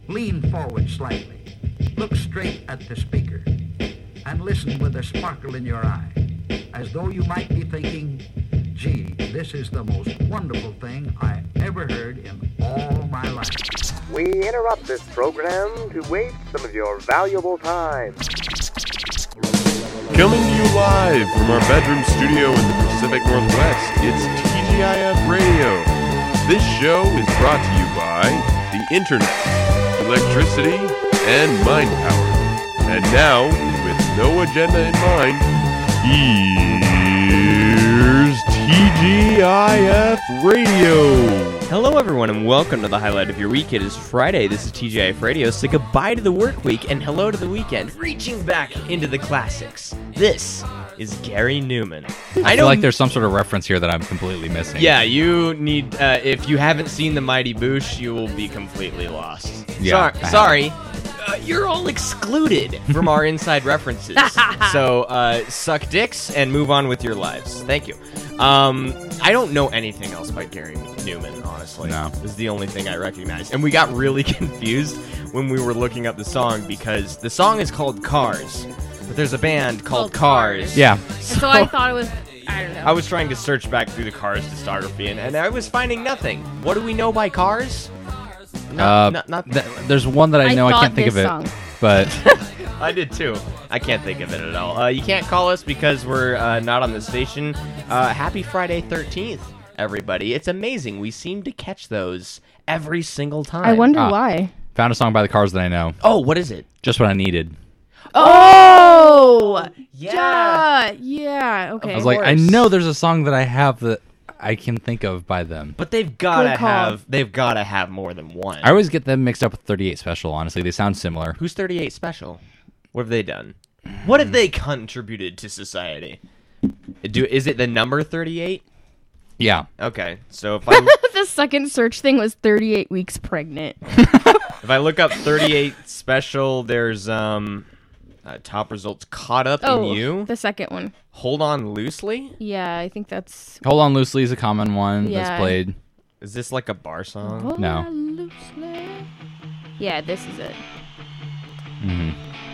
Lean forward slightly. Look straight at the speaker. And listen with a sparkle in your eye, as though you might be thinking, gee, this is the most wonderful thing I ever heard in all my life. We interrupt this program to waste some of your valuable time. Coming to you live from our bedroom studio in the Pacific Northwest, it's TGIF Radio. This show is brought to you by the Internet, electricity, and mind power. And now, with no agenda in mind, here's TGIF Radio. Hello everyone and welcome to the highlight of your week. It is Friday, this is TGIF Radio, so goodbye to the work week and hello to the weekend. Reaching back into the classics, this is Gary Newman. I feel like there's some sort of reference here that I'm completely missing. Yeah, you need, if you haven't seen The Mighty Boosh, you will be completely lost. Yeah, Sorry. You're all excluded from our inside references. So, suck dicks and move on with your lives. Thank you. I don't know anything else by Gary Newman, honestly. No. This is the only thing I recognize. And we got really confused when we were looking up the song because the song is called Cars, but there's a band called Cars. Yeah. So I thought it was, I don't know. I was trying to search back through the Cars discography, and I was finding nothing. What do we know by Cars? There's one that I know. I can't think of it. Song. But I did too. I can't think of it at all. You can't call us because we're not on the station. Happy Friday 13th, everybody. It's amazing. We seem to catch those every single time. I wonder why. found a song by the Cars that I know. Oh, what is it? Just What I Needed. Oh! Yeah. Yeah, okay. I was like, I know there's a song that I have that I can think of by them. But they've gotta Good call. have more than one. I always get them mixed up with 38 Special, honestly. They sound similar. Who's 38 Special? What have they done? What have they contributed to society? Is it the number 38? Yeah. Okay, so if I The second search thing was 38 weeks pregnant. if I look up 38 Special, there's top results Caught Up in You. The second one. Hold On Loosely. Yeah, I think that's... Hold On Loosely is a common one Yeah. that's played. Is this like a bar song? Hold No. on loosely. Yeah, this is it. Mhm.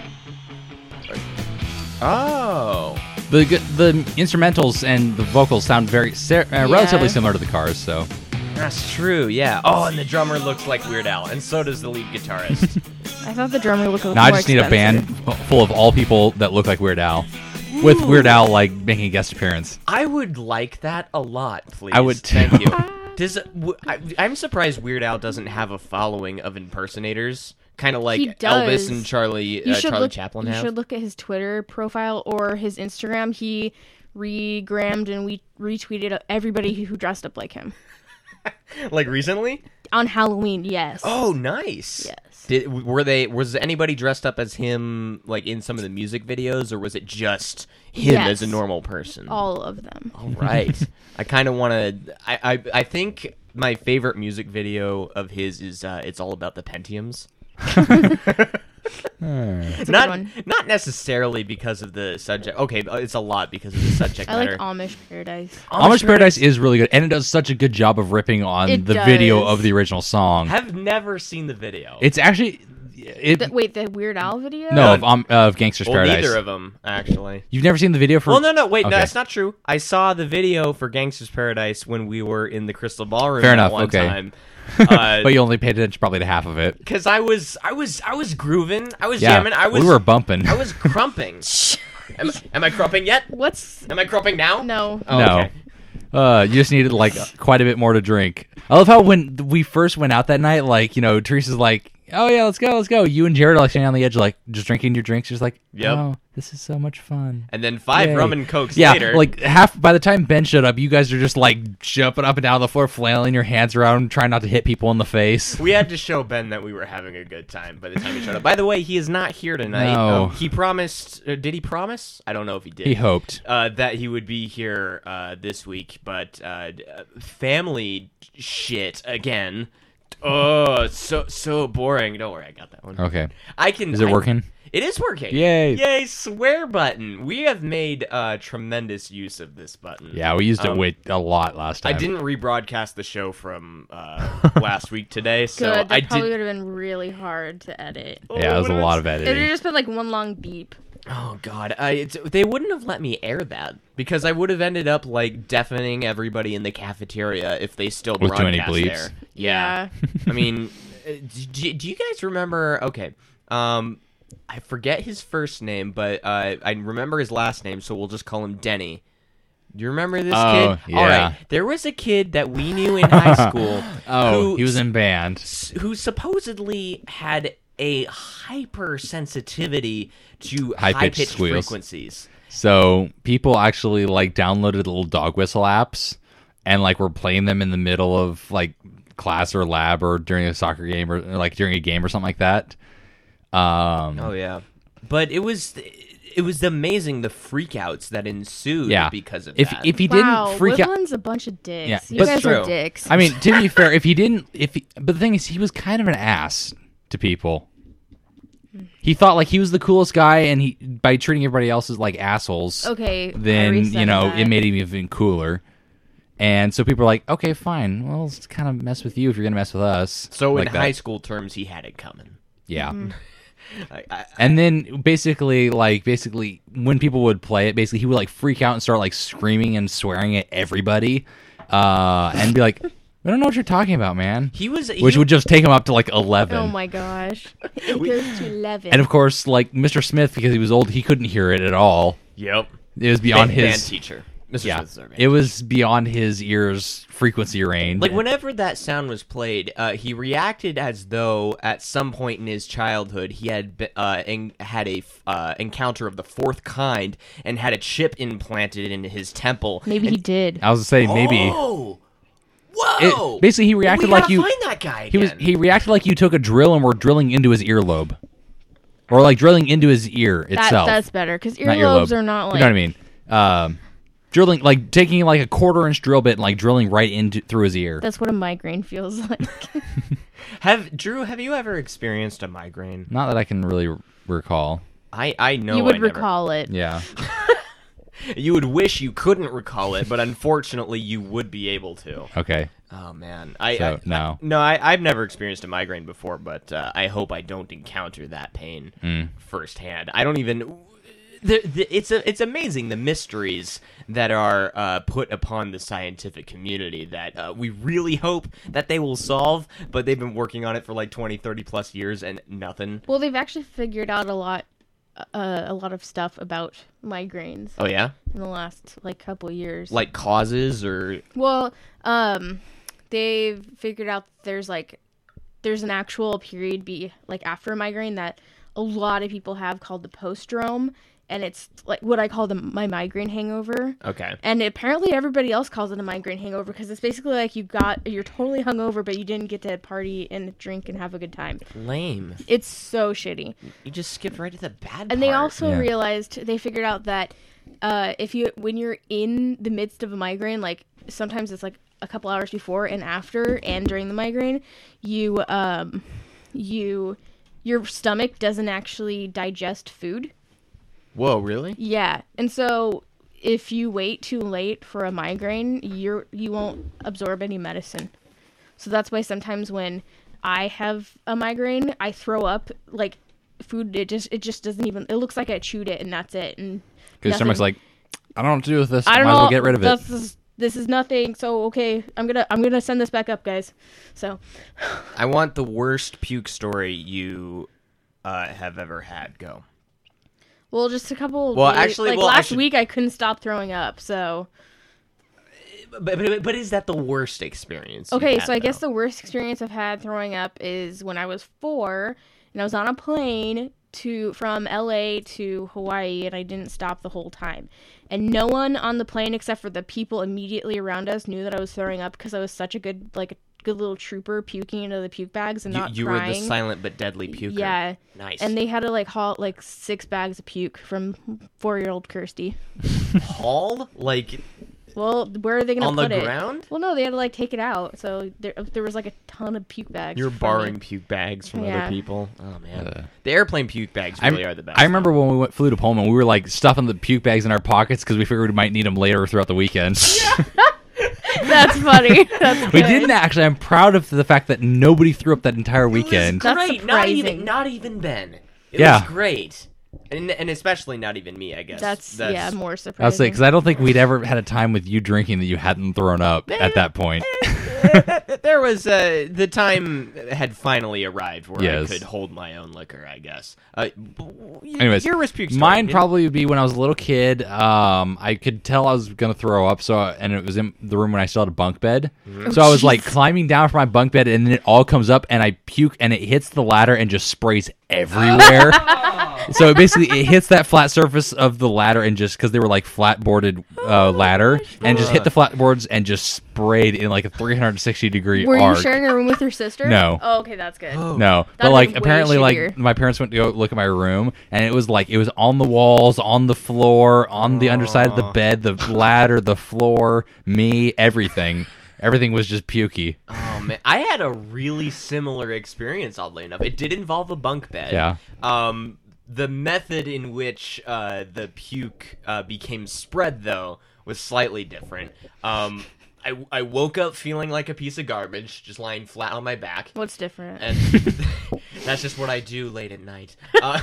Oh. The instrumentals and the vocals sound very relatively similar to the Cars, so. That's true, yeah. Oh, and the drummer looks like Weird Al, and so does the lead guitarist. I thought the drummer looked a little Now I more just need a expensive. band full of all people that look like Weird Al. With Weird Al, like, making a guest appearance. I would like that a lot, please. I would too. Thank you. I'm surprised Weird Al doesn't have a following of impersonators, kind of like He does. Elvis and Charlie Chaplin You have. should look at his Twitter profile or his Instagram. He regrammed and we retweeted everybody who dressed up like him. Like recently? On Halloween, yes. Oh, nice. Yes. Was anybody dressed up as him, like in some of the music videos, or was it just him Yes. as a normal person? All of them. All right. I kind of want to. I think my favorite music video of his is "It's All About the Pentiums." It's a good one. Not necessarily because of the subject. Okay, it's a lot because of the subject I like matter. Amish Paradise. Amish Paradise is really good, and it does such a good job of ripping on It the does. video of the original song. Have never seen the video. It's actually... Wait, the Weird Al video? No, of Gangster's well, Paradise. neither of them actually. You've never seen the video for... Well, no, wait, no, Okay. that's not true. I saw the video for Gangster's Paradise when we were in the Crystal Ballroom Fair that enough, one okay. time. But you only paid attention probably to half of it. Because I was grooving, I was Yeah, jamming, we were bumping. I was crumping. am I crumping yet? What's... Am I crumping now? No. Oh, No. okay. You just needed, like, quite a bit more to drink. I love how when we first went out that night, like, you know, Teresa's like, oh, yeah, let's go. You and Jared are, like, standing on the edge, like, just drinking your drinks. Just like, Yep. oh, this is so much fun. And then 5 Yay. rum and cokes Yeah, later. like, by the time Ben showed up, you guys are just, like, jumping up and down the floor, flailing your hands around, trying not to hit people in the face. we had to show Ben that we were having a good time by the time he showed up. By the way, he is not here tonight. No. He promised. Did he promise? I don't know if he did. He hoped. That he would be here this week, but family shit again. Oh, so boring. Don't worry, I got that one. Okay. I can. Is it working? It is working. Yay. Yay, swear button. We have made tremendous use of this button. Yeah, we used it a lot last time. I didn't rebroadcast the show from last week today, so Good. That I probably did. would have been really hard to edit. Yeah, it was a lot of It would editing. have just been like one long beep. Oh god, they wouldn't have let me air that because I would have ended up like deafening everybody in the cafeteria if they still With too many broadcast bleeps. there. Yeah, I mean, do you guys remember? Okay, I forget his first name, but I remember his last name, so we'll just call him Denny. Do you remember this Oh, kid? All yeah. right, there was a kid that we knew in high school. he was in band. who supposedly had a hypersensitivity to High-pitched high-pitched squeals. frequencies. So people actually like downloaded little dog whistle apps and like were playing them in the middle of like class or lab or during a soccer game or like during a game or something like that. Oh yeah, but it was amazing the freakouts that ensued Yeah, because of if that. if he Wow, didn't freak out, Woodland's a bunch of dicks. Yeah, You but- guys True. are dicks. I mean, to be fair, but the thing is, he was kind of an ass to people. He thought like he was the coolest guy, and he by treating everybody else as like assholes. Okay, I Then reset that. it made him even cooler. And so people are like, okay, fine. Well, let's kind of mess with you if you're gonna mess with us. so like in that. high school terms, he had it coming. Yeah. I, And then basically when people would play it, basically he would like freak out and start like screaming and swearing at everybody, and be like, "We don't know what you're talking about, man." Which would just take him up to like 11. Oh my gosh. It goes to 11. And of course, like Mr. Smith, because he was old, he couldn't hear it at all. Yep. It was beyond Band his teacher. Mr. Yeah, Smith's our band it was beyond his ear's frequency range. Like, whenever that sound was played, he reacted as though at some point in his childhood he had had a encounter of the fourth kind and had a chip implanted into his temple. Maybe he did. I was to say maybe. Oh! Whoa! Basically, he reacted we like gotta you. find that guy He again. he reacted like you took a drill and were drilling into his earlobe, or like drilling into his ear itself. That's better, because Not earlobes earlobe. are not like... You know what I mean? Drilling, like taking like a 1/4-inch drill bit and like drilling right into through his ear. That's what a migraine feels like. Drew, have you ever experienced a migraine? Not that I can really recall. I know you would I never- recall it. Yeah. You would wish you couldn't recall it, but unfortunately you would be able to. Okay. Oh man, No. I've never experienced a migraine before, but I hope I don't encounter that pain firsthand. I don't even. It's amazing the mysteries that are put upon the scientific community that we really hope that they will solve, but they've been working on it for like 20, 30 plus years and nothing. Well, they've actually figured out a lot of stuff about migraines Oh yeah, in the last like couple years. like causes or Well, they've figured out there's an actual period after a migraine that a lot of people have called the postdrome, and it's like what I call my migraine hangover. okay. And apparently everybody else calls it a migraine hangover because it's basically like you're totally hungover, but you didn't get to party and drink and have a good time. Lame. It's so shitty. You just skipped right to the bad part. And they also Yeah. they figured out that when you're in the midst of a migraine, like sometimes it's like a couple hours before and after and during the migraine, your stomach doesn't actually digest food. Whoa, really? Yeah. And so if you wait too late for a migraine, you won't absorb any medicine. So that's why sometimes when I have a migraine, I throw up like food. It just doesn't even. It looks like I chewed it and that's it. And Because nothing- stomach's like, I don't know what to do with this. I don't Might know. as well get rid of it. This is nothing. So okay, I'm gonna send this back up, guys. So I want the worst puke story you have ever had. Go. well, just a couple. Well, days, actually, like well, I last should- week I couldn't stop throwing up. So But is that the worst experience? you've okay, had, so I guess though? the worst experience I've had throwing up is when I was 4 and I was on a plane from LA to Hawaii and I didn't stop the whole time. And no one on the plane except for the people immediately around us knew that I was throwing up because I was such a good little trooper puking into the puke bags and not you were crying. the silent but deadly puker. Yeah. Nice. And they had to haul 6 bags of puke from 4-year-old Kirsty. haul like Well, where are they going to put it? On the ground? Well, no, they had to, like, take it out. So there was, like, a ton of puke bags. You're from borrowing it. puke bags from other people? Oh, man. The airplane puke bags I really are the best. I remember when we flew to Pullman, we were, like, stuffing the puke bags in our pockets because we figured we might need them later throughout the weekend. That's funny. That's We good. didn't actually. I'm proud of the fact that nobody threw up that entire weekend. That's Great. surprising. Not even Ben. It Yeah. was great. And especially not even me, I guess. That's more I'll surprising. say, because I don't think we'd ever had a time with you drinking that you hadn't thrown up at that point. There was the time had finally arrived where Yes. I could hold my own liquor, I guess. Anyways, your risk puke story, mine didn't- probably would be when I was a little kid. I could tell I was gonna throw up, and it was in the room when I still had a bunk bed. So I was like climbing down from my bunk bed, and then it all comes up, and I puke, and it hits the ladder and just sprays everywhere. So it hits that flat surface of the ladder, and just because they were like flat boarded ladder, and just hit the flat boards and just sprayed in like a 360-degree Were arc. you sharing a room with your sister? No. Oh, okay, that's good. No, but That'd like be way apparently, shittier. like my parents went to go look at my room, and it was on the walls, on the floor, on the underside of the bed, the ladder, the floor, me, everything. Everything was just pukey. Oh man, I had a really similar experience. Oddly enough, it did involve a bunk bed. Yeah. The method in which the puke became spread, though, was slightly different. I woke up feeling like a piece of garbage, just lying flat on my back. What's different? And that's just what I do late at night.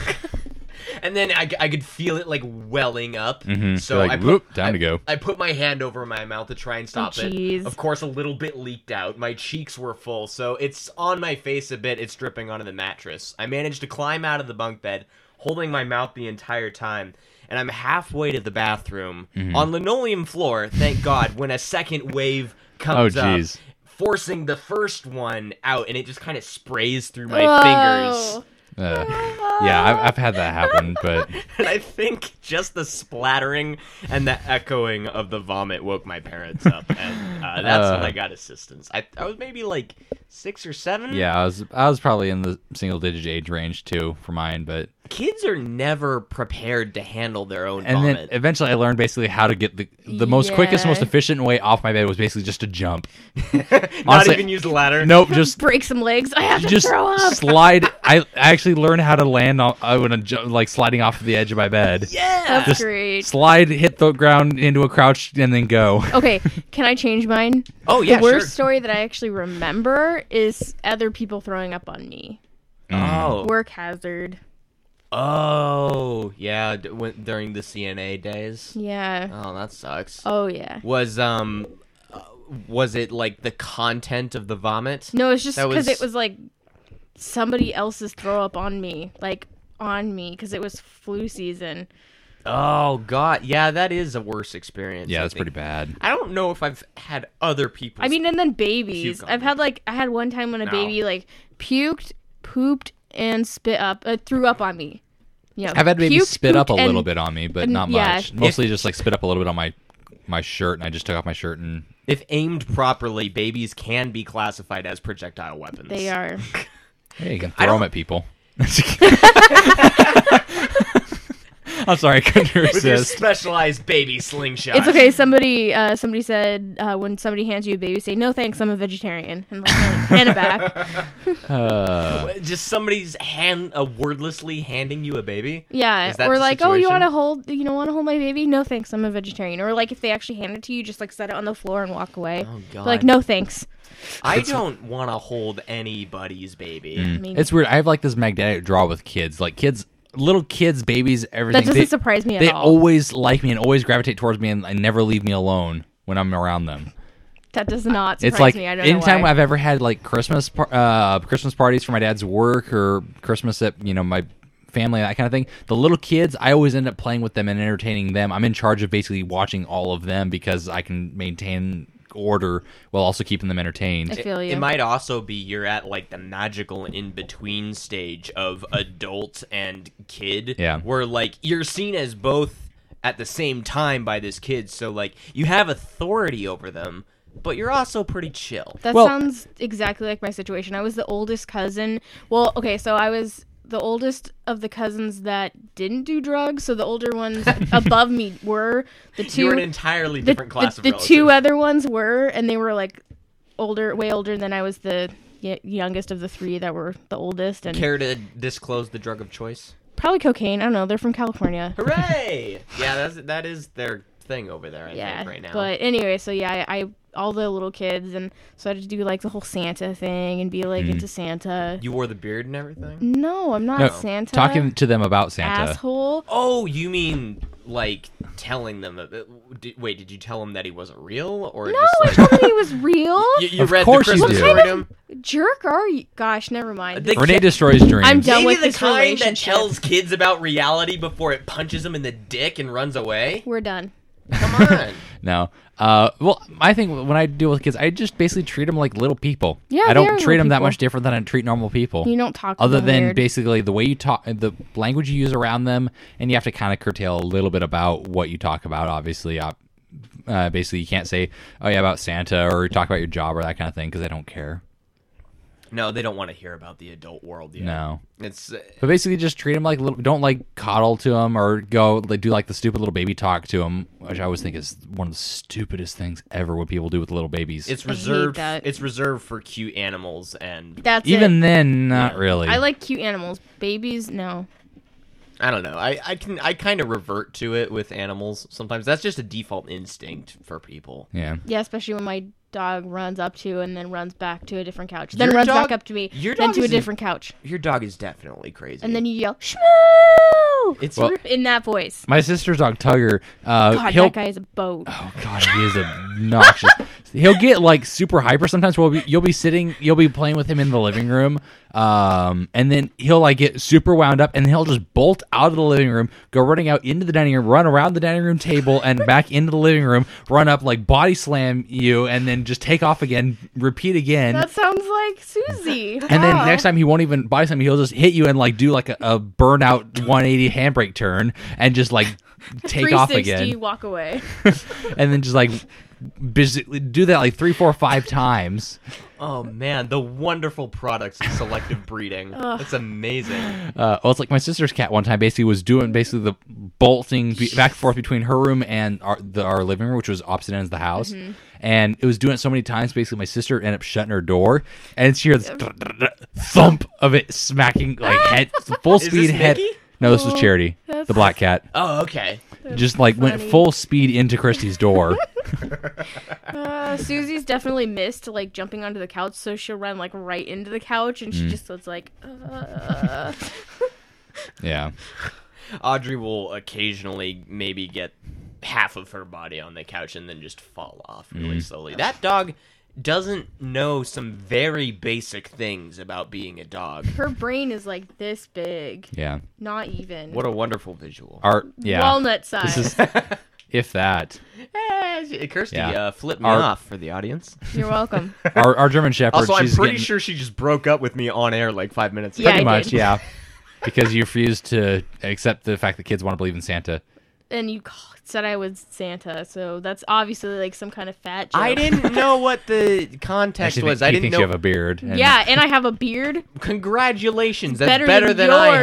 And then I could feel it like welling up. So You're like, I put, whoop, time to go. I put my hand over my mouth to try and stop it. jeez. Of course, a little bit leaked out. My cheeks were full, so it's on my face a bit. It's dripping onto the mattress. I managed to climb out of the bunk bed, holding my mouth the entire time. And I'm halfway to the bathroom on linoleum floor, thank God, when a second wave comes up, jeez. forcing the first one out, and it just kind of sprays through my fingers. Yeah, I've had that happen, but And I think just the splattering and the echoing of the vomit woke my parents up, and that's when I got assistance. I was maybe like 6 or 7. yeah, I was probably in the single-digit age range too for mine, but. Kids are never prepared to handle their own And vomit. then eventually I learned basically how to get the most quickest, Yeah. most efficient way off my bed was basically just to jump. Not honestly- even use the ladder. Nope, just Break some legs. I have to just throw up. slide. I actually learned how to land on when like sliding off the edge of my bed. Yeah. That's Just great. slide, hit the ground into a crouch, and then go. Okay, can I change mine? Oh yeah, The worst sure. story that I actually remember is other people throwing up on me. Oh. Work hazard. Oh, yeah, during the CNA days. Yeah. Oh, that sucks. Oh yeah. Was it like the content of the vomit? No, it's just That because was- it was like somebody else's throw up on me, because it was flu season. Oh god, yeah, that is a worse experience. Yeah, I that's think. pretty bad. I don't know if I've had other people. I mean, and then babies. Puke on I've me. had I had one time when a No. baby like puked, pooped, and threw up on me. You know, I've had babies puked, spit up a pooped, and- little bit on me, but and- not yeah. much. Mostly just like spit up a little bit on my shirt, and I just took off my shirt and. if aimed properly, babies can be classified as projectile weapons. They are. Hey, you can I throw them don't- at people. I'm sorry, I couldn't With your resist. specialized baby slingshot. It's okay. Somebody said when somebody hands you a baby, say no thanks. I'm a vegetarian, and hand it back. Just somebody's wordlessly handing you a baby. Yeah, Is that or the like, oh, you situation? want to hold my baby? No thanks. I'm a vegetarian. Or like, if they actually hand it to you, just like set it on the floor and walk away. Oh, Be God. like, no thanks. I don't want to hold anybody's baby. mean- It's weird. I have like this magnetic draw with kids. Like little kids, babies, everything. That doesn't surprise me at They all. always like me and always gravitate towards me and never leave me alone when I'm around them. That does not surprise It's like me. I don't know anytime why. I've ever had like Christmas parties for my dad's work or Christmas at my family, that kind of thing. The little kids, I always end up playing with them and entertaining them. I'm in charge of basically watching all of them because I can maintain order while also keeping them entertained. I feel you. It might also be you're at like the magical in-between stage of adult and kid. Yeah. Where like you're seen as both at the same time by this kid. So like you have authority over them, but you're also pretty chill. That Well- sounds exactly like my situation. I was the oldest cousin. Well, okay, so I was the oldest of the cousins that didn't do drugs. So the older ones above me were. The two. You were an entirely different class of the relative. two other ones were, and they were like older, way older than I was. The youngest of the three that were the oldest. And care to disclose the drug of choice? Probably cocaine. I don't know. They're from California. Hooray! Yeah, that is their thing over there. I think right now. But anyway, so yeah, I all the little kids, and so I had to do like the whole Santa thing and be like into Santa. You wore the beard and everything? No, I'm not Santa. Talking to them about Santa. Asshole. Oh, you mean like telling them? Wait, did you tell him that he wasn't real, or No, just, I like, told him he was real. you Of read course the you Christmas do. story to him? Jerk are you? Gosh, never mind. Renee destroys dreams. I'm done Maybe with the this kind that relationship. tells kids about reality before it punches them in the dick and runs away. We're done. Come on. No. Well, I think when I deal with kids, I just basically treat them like little people. Yeah, I they don't are treat them little that people. much different than I treat normal people. You don't talk to Other them than weird. basically the way you talk, the language you use around them, and you have to kind of curtail a little bit about what you talk about. Obviously, basically you can't say, "Oh yeah, about Santa" or talk about your job or that kind of thing because I don't care. No, they don't want to hear about the adult world yet. No. It's But basically, just treat them like little. Don't like coddle to them or go like, do like the stupid little baby talk to them, which I always think is one of the stupidest things ever. What people do with little babies. it's hate reserved. that. It's reserved for cute animals, and That's Even it. then, not really. I like cute animals. Babies, no. I don't know. I kind of revert to it with animals sometimes. That's just a default instinct for people. Yeah. Yeah, especially when my dog runs up to and then runs back to a different couch. Then Your runs dog- back up to me. your Then dog to a isn't- different couch. Your dog is definitely crazy. And then you yell, "Shmoo!" It's Well- in that voice. My sister's dog Tugger. God, he'll. that guy is a boat. Oh God, he is obnoxious. He'll get like super hyper sometimes. You'll be playing with him in the living room, and then he'll like get super wound up, and he'll just bolt out of the living room, go running out into the dining room, run around the dining room table, and back into the living room, run up like body slam you, and then just take off again, repeat again. That sounds like Susie. And then Wow. next time he won't even body slam you, he'll just hit you and like do like a burnout 180 handbrake turn and just like take off 360, again. walk away. And then just like basically do that like 3, 4, 5 times. oh man, the wonderful products of selective breeding. That's amazing. Well, it's like my sister's cat one time basically was doing basically the bolting back and forth between her room and our living room, which was opposite ends of the house. And it was doing it so many times, basically my sister ended up shutting her door, and she heard this thump of it smacking like head full Is speed this head. Mickey? No, this was Charity, that's- the black cat. Oh, okay. Just like went funny. full speed into Christy's door. Susie's definitely missed like jumping onto the couch, so she'll run like right into the couch, and she just was like, Yeah. Audrey will occasionally maybe get half of her body on the couch and then just fall off really slowly. That dog doesn't know some very basic things about being a dog. Her brain is like this big, Yeah. not even. What a wonderful visual. Yeah. Walnut size. This is if that. Kirsty, Yeah. Flipped me Our- off for the audience. You're welcome. Our German Shepherd. Also, I'm she's pretty getting- sure she just broke up with me on air like 5 minutes ago. Yeah, Pretty I much, did. yeah. Because you refused to accept the fact that kids want to believe in Santa. And you said I was Santa, so that's obviously like some kind of fat joke. I didn't know what the context Actually, was. he I didn't thinks know. you have a beard. and- Yeah, and I have a beard. Congratulations. That's Better better than than I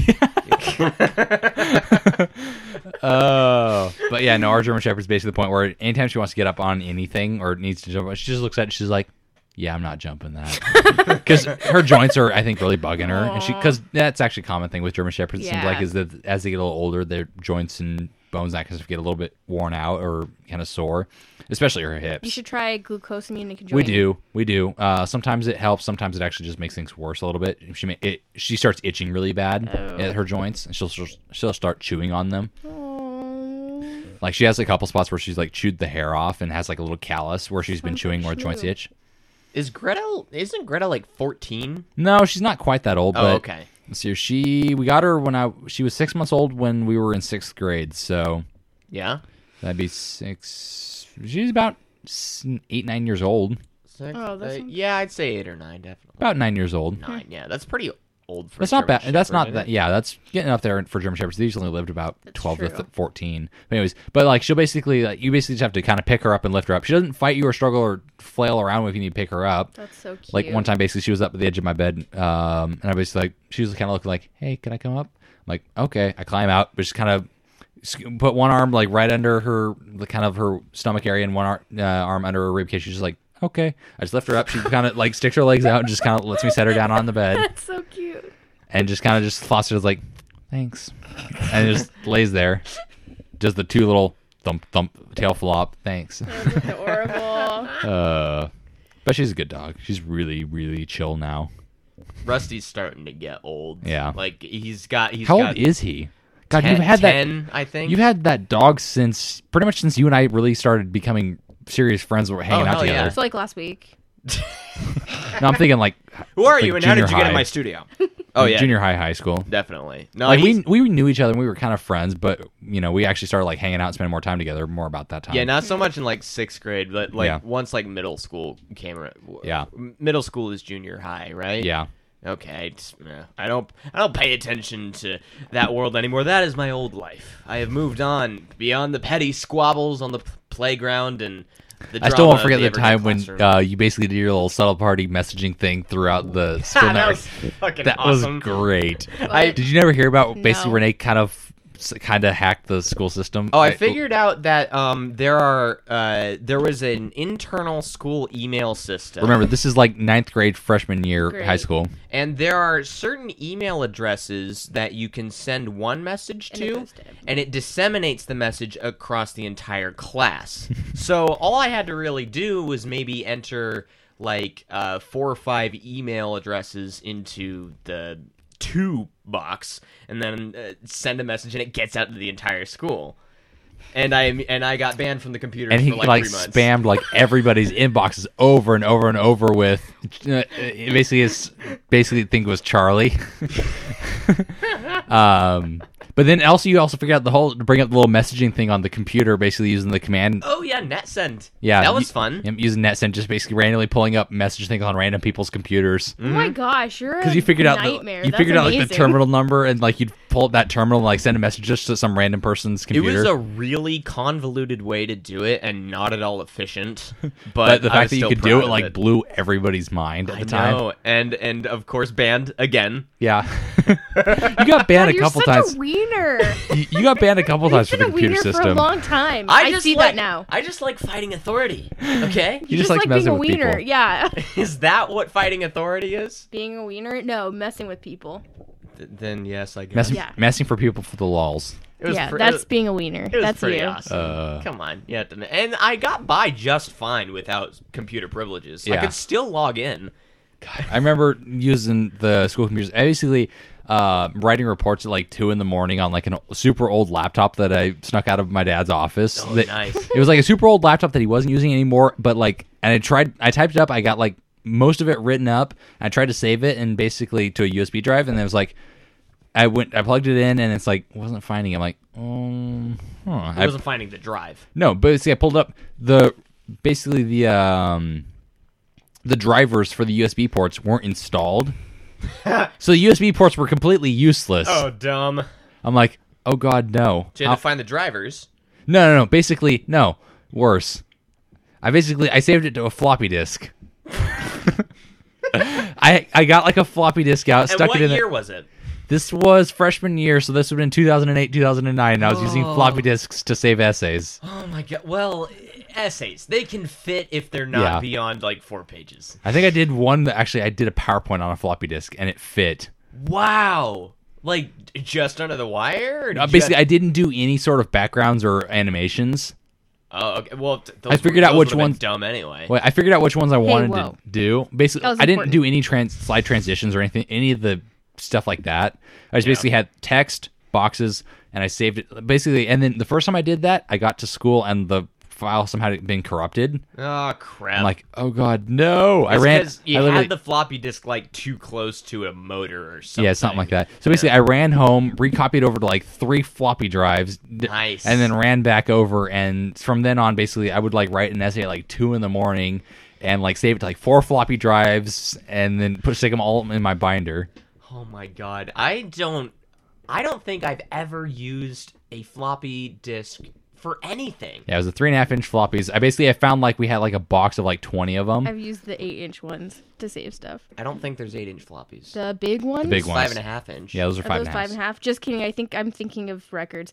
yours. have. Oh. But yeah, no, our German Shepherd's basically the point where anytime she wants to get up on anything or needs to jump, she just looks at it. She's like, yeah, I'm not jumping that. Because her joints are, I think, really bugging her. And because that's actually a common thing with German Shepherds, it seems Yeah. like, is that as they get a little older, their joints and bones that kind of stuff get a little bit worn out or kind of sore, especially her hips. You should try glucosamine and conjoin. We do. Sometimes it helps. Sometimes it actually just makes things worse a little bit. She starts itching really bad at her joints, and she'll start chewing on them. Like she has a couple spots where she's like chewed the hair off and has like a little callus where she's been chewing where the joints itch. Isn't Greta like 14? No, she's not quite that old. Oh, but okay. So we got her she was 6 months old when we were in 6th grade. So Yeah. that'd be 6. She's about 8, 9 years old. Six, Oh, that's yeah, I'd say 8 or 9, definitely. About 9 years old. 9, yeah. That's pretty old for That's a not bad. German That's Shepherd, not is that. it? Yeah, that's getting up there for German Shepherds. They usually lived about That's 12 to true. 14. But anyways, like she'll basically, like, you basically just have to kind of pick her up and lift her up. She doesn't fight you or struggle or flail around if you need to pick her up. That's so cute. Like one time, basically, she was up at the edge of my bed, and I basically like she was kind of looking like, "Hey, can I come up?" I'm like, "Okay." I climb out, but just kind of put one arm like right under her, kind of her stomach area, and one arm under her ribcage. She's just like, "Okay." I just lift her up. She kind of like sticks her legs out and just kind of lets me set her down on the bed, That's so cute. and just kind of just flops like, "Thanks," and it just lays there, just the two little thump thump tail flop. Thanks. That's adorable. But she's a good dog. She's really, really chill now. Rusty's starting to get old. Yeah. Like he's How got old is he? God, 10, you've had 10, I think. You've had that dog since pretty much since you and I really started becoming serious friends. We're hanging out hell yeah. together. It's like last week. No, I'm thinking like Who are like you and how did you junior get in high. my studio? Oh yeah, junior high school. definitely. No, Like he's- we knew each other and we were kind of friends, but we actually started like hanging out and spending more time together. More about that time. Yeah, not so much in like 6th grade, but like Yeah. once like middle school came around. Yeah. Middle school is junior high, right? Yeah. Okay, I don't pay attention to that world anymore. That is my old life. I have moved on beyond the petty squabbles on the playground and the I still won't drama forget of the everyday time when classroom. you basically did your little subtle party messaging thing throughout the school that network. was fucking That awesome. was great. I- Did you never hear about basically No. Renee kind of hacked the school system? Oh, I figured out that there was an internal school email system. Remember, this is like 9th grade, freshman year, Great. high school. And there are certain email addresses that you can send one message And it to, goes to and it disseminates the message across the entire class. So all I had to really do was maybe enter like 4 or 5 email addresses into the to box, and then send a message, and it gets out to the entire school. And I got banned from the computer And he for like like 3 months. spammed like everybody's inboxes over and over and over with it basically think it was Charlie. But then also you also figured out to bring up the little messaging thing on the computer, basically using the command. Oh yeah, NetSend. Yeah, that was fun. Using NetSend, just basically randomly pulling up message things on random people's computers. Oh my gosh, you're Because you figured out nightmare. you That's figured out like the amazing. terminal number, and like you'd pull up that terminal and like send a message just to some random person's It computer. was a really convoluted way to do it, and not at all efficient. But but the I fact was that you still could proud do it of like blew everybody's mind at I the time. know, and of course banned again. Yeah, you got banned a You're couple such times. a wiener. You got banned a couple times for You've the been a computer wiener for a system. long time. I just see like, that now. I just like fighting authority. Okay, You just like being messing a with wiener. people. Yeah. is that what fighting authority is? Being a wiener? No, messing with people. Then yes, I guess. Messing, Yeah. messing for people for the lulz. It was Yeah, pre- that's being a wiener. It was That's pretty you. awesome. Come on, yeah, and I got by just fine without computer privileges. I Yeah. could still log in. I remember using the school computers. I basically writing reports at like 2 a.m. on like a super old laptop that I snuck out of my dad's office. Oh, That- nice. It was like a super old laptop that he wasn't using anymore. But like, and I typed it up. I got like most of it written up. I tried to save it and basically to a USB drive, and it was like. I plugged it in, and it's like wasn't finding it. I'm like, I wasn't finding the drive. no, but see, I pulled up the drivers for the USB ports weren't installed, so the USB ports were completely useless. Oh, dumb. I'm like, oh god, no. So you had to find the drivers. No. Basically, no. Worse. I saved it to a floppy disk. I got like a floppy disk out, And stuck what it in year it. was it? This was freshman year, so this would have been 2008, 2009, and I was using floppy disks to save essays. Oh my god. Well, essays. They can fit if they're not Yeah. beyond like 4 pages. I think I did one that actually I did a PowerPoint on a floppy disk, and it fit. Wow. Like just under the wire? Or Basically, I didn't do any sort of backgrounds or animations. Oh, okay. Well, I figured out which would've been ones- dumb anyway. Well, I figured out which ones I wanted whoa. to do. Basically, That was I didn't important. do any slide transitions or any of the stuff like that. I just basically had text boxes, and I saved it. Basically, and then the first time I did that, I got to school, and the file somehow had been corrupted. Oh crap! I'm like, oh god, no! It's I 'cause you literally- had the floppy disk like too close to a motor or something. Yeah, something like that. So basically, I ran home, recopied over to like 3 floppy drives, Nice. and then ran back over. And from then on, basically, I would like write an essay at like 2 a.m. and like save it to like 4 floppy drives, and then stick them all in my binder. Oh my god. I don't think I've ever used a floppy disk for anything. Yeah, it was a 3.5-inch floppies. I found we had a box of 20 of them. I've used the 8-inch ones to save stuff. I don't think there's 8-inch floppies. The big ones? The big ones. 5.5-inch. Yeah, those are 5.5. 5.5. Just kidding. I think I'm thinking of records.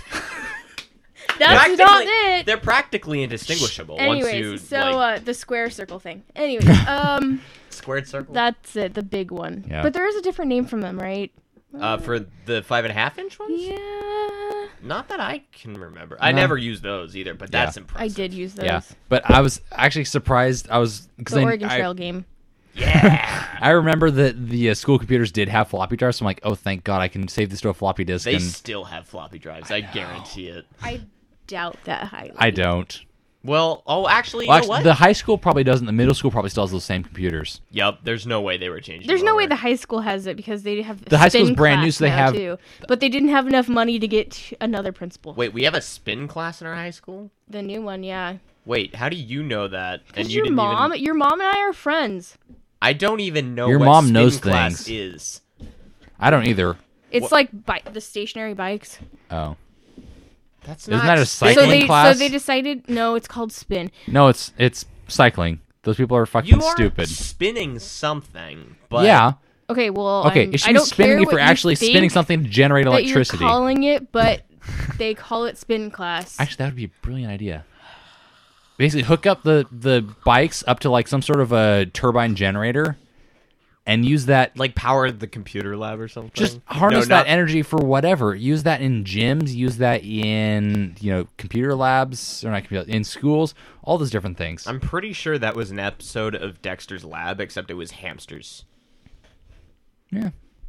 That's not it. They're practically indistinguishable. Anyways, the square circle thing. Anyways, squared circle. That's it. The big one. Yeah. But there is a different name from them, right? For the 5.5-inch ones? Yeah. Not that I can remember. I never used those either, but that's impressive. I did use those. Yeah, but I was actually surprised. The Oregon Trail game. Yeah. I remember that the school computers did have floppy drives, so I'm like, oh, thank God, I can save this to a floppy disk. They still have floppy drives. I guarantee it. I doubt that highly. I don't. Well, actually, what? The high school probably doesn't. The middle school probably still has those same computers. Yep, there's no way they were changing. There's no way the high school has it because they have the high school's spin brand new, class so they now, have. too. But they didn't have enough money to get another principal. Wait, we have a spin class in our high school? The new one, yeah. Wait, how do you know that? And Your mom and I are friends. I don't even know Your what mom spin knows class things. is. I don't either. It's like the stationary bikes. Oh. That's Isn't not that a cycling class? So they decided, no, it's called spin. No, it's cycling. Those people are fucking You are stupid. spinning something, but Yeah. Okay, well, Okay, I it should be don't spinning care if you're what you actually think spinning something to generate that electricity. You're calling it, but they call it spin class. Actually, that would be a brilliant idea. Basically, hook up the bikes up to some sort of a turbine generator, and use that. like power the computer lab or something. Just harness that energy for whatever. Use that in gyms. Use that in computer labs, or not computer, in schools. All those different things. I'm pretty sure that was an episode of Dexter's Lab, except it was hamsters. Yeah.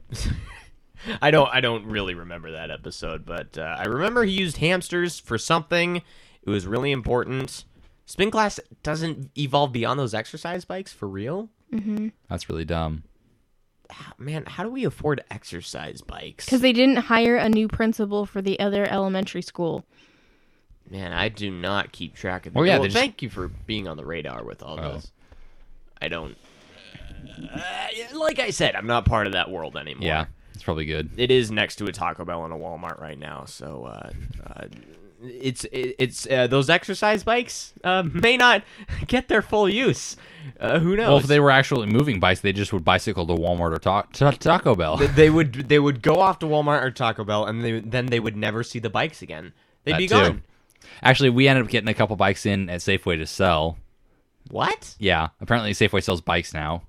I don't really remember that episode, but I remember he used hamsters for something. It was really important. Spin class doesn't evolve beyond those exercise bikes for real? Mm-hmm. That's really dumb. Man, how do we afford exercise bikes? Because they didn't hire a new principal for the other elementary school. Man, I do not keep track of that. Oh, yeah, Well, they thank you for being on the radar with all this. I don't... like I said, I'm not part of that world anymore. Yeah, it's probably good. It is next to a Taco Bell and a Walmart right now, so it's those exercise bikes may not get their full use. Who knows? Well, if they were actually moving bikes, they just would bicycle to Walmart or Taco Bell. They would go off to Walmart or Taco Bell, and then they would never see the bikes again. They'd be gone. Too. Actually, we ended up getting a couple bikes in at Safeway to sell. What? Yeah, apparently Safeway sells bikes now.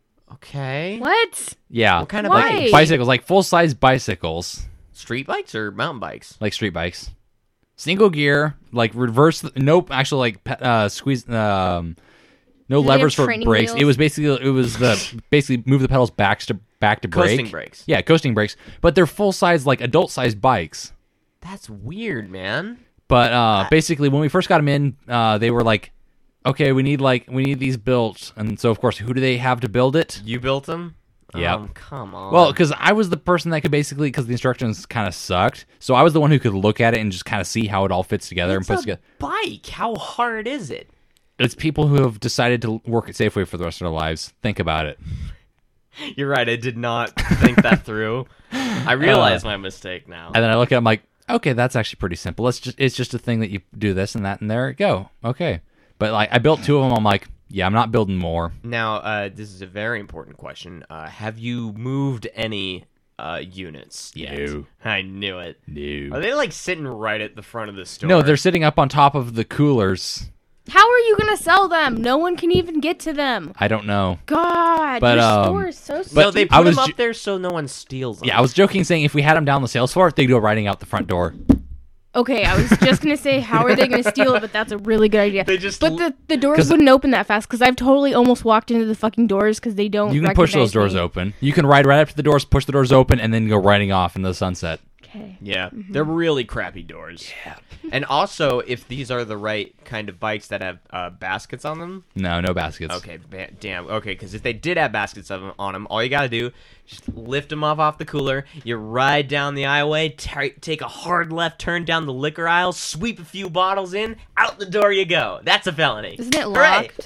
Okay. What? Yeah. What kind of Why? bikes? Bicycles, like full-size bicycles, Street bikes or mountain bikes? like street bikes. Single gear, like reverse, nope, actually squeeze, no they levers have for training brakes. wheels? It was basically move the pedals back to brake. Coasting brakes. Yeah, coasting brakes. But they're full-size, like adult-sized bikes. That's weird, man. But basically, when we first got them in, they were like, okay, we need these built. And so, of course, who do they have to build it? You built them? Yep. Come on. Well, because I was the person that could basically, because the instructions kind of sucked, so I was the one who could look at it and just kind of see how it all fits together and puts together. Bike. How hard is it? It's people who have decided to work at Safeway for the rest of their lives. Think about it. You're right. I did not think that through. I realize my mistake now. And then I look at it, I'm like, okay, that's actually pretty simple. It's just a thing that you do this and that, and there you go. Okay. But like, I built two of them. I'm like, yeah, I'm not building more. Now, this is a very important question. Have you moved any units yet? No. I knew it. No. Are they like sitting right at the front of the store? No, they're sitting up on top of the coolers. How are you going to sell them? No one can even get to them. I don't know. God, But, your store is so stupid. No, they I put was them up ju- there so no one steals them. Yeah, I was joking, saying if we had them down the sales floor, they'd go riding out the front door. Okay, I was just going to say, how are they going to steal it? But that's a really good idea. They just but the doors wouldn't open that fast because I've totally almost walked into the fucking doors because they don't You can push those recognize doors me. open. You can ride right up to the doors, push the doors open, and then go riding off into the sunset. Okay. Yeah, they're really crappy doors. Yeah. And also, if these are the right kind of bikes that have baskets on them. No baskets. Okay, damn. Okay, because if they did have baskets on them, all you gotta do is just lift them off the cooler. You ride down the aisleway, take a hard left turn down the liquor aisle, sweep a few bottles in, out the door you go. That's a felony. Isn't it Hooray! locked?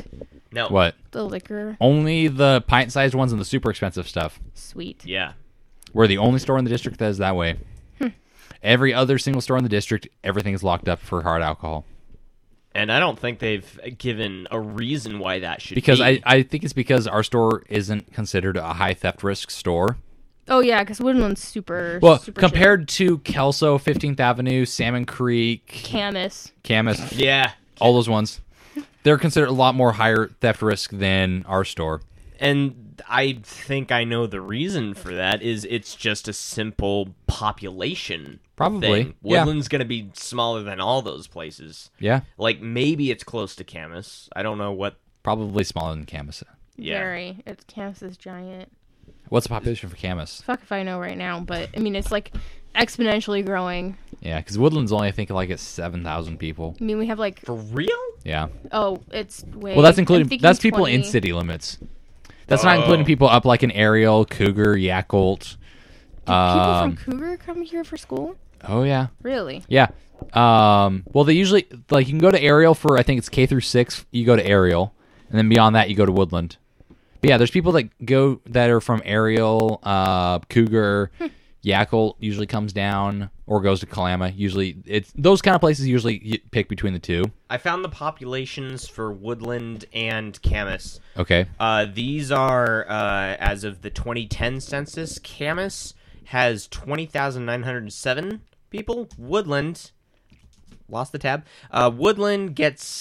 No. What? The liquor. Only the pint-sized ones and the super expensive stuff. Sweet. Yeah. We're the only store in the district that is that way. Every other single store in the district, everything is locked up for hard alcohol. And I don't think they've given a reason why that should Because be. I think it's because our store isn't considered a high theft risk store. Oh yeah, because Woodland's super. Well, super compared to Kelso, 15th Avenue, Salmon Creek, Camus. Yeah. all those ones, they're considered a lot more higher theft risk than our store. And I think I know the reason for that is it's just a simple population Probably, thing. yeah. Woodland's going to be smaller than all those places. Yeah, Like, maybe it's close to Camus. I don't know what... probably smaller than Camas. Yeah. Very. It's Camus is giant. What's the population for Camas? Fuck if I know right now, but I mean it's like exponentially growing. Yeah, because Woodland's only, I think, like at 7,000 people. I mean we have like For real? Yeah. oh it's way. Well, that's I'm including thinking that's people 20. in city limits. That's not including people up like in Ariel, Cougar, Yakult. Do people from Cougar come here for school? Oh yeah, Really? yeah. Well, they usually like you can go to Ariel for I think it's K through 6. You go to Ariel, and then beyond that you go to Woodland. But yeah, there's people that are from Ariel, Cougar, Yakult usually comes down or goes to Kalama. Usually, it's those kind of places. Usually, you pick between the two. I found the populations for Woodland and Camas. Okay. These are, as of the 2010 census, Camas has 20,907 people. Woodland, lost the tab. Woodland gets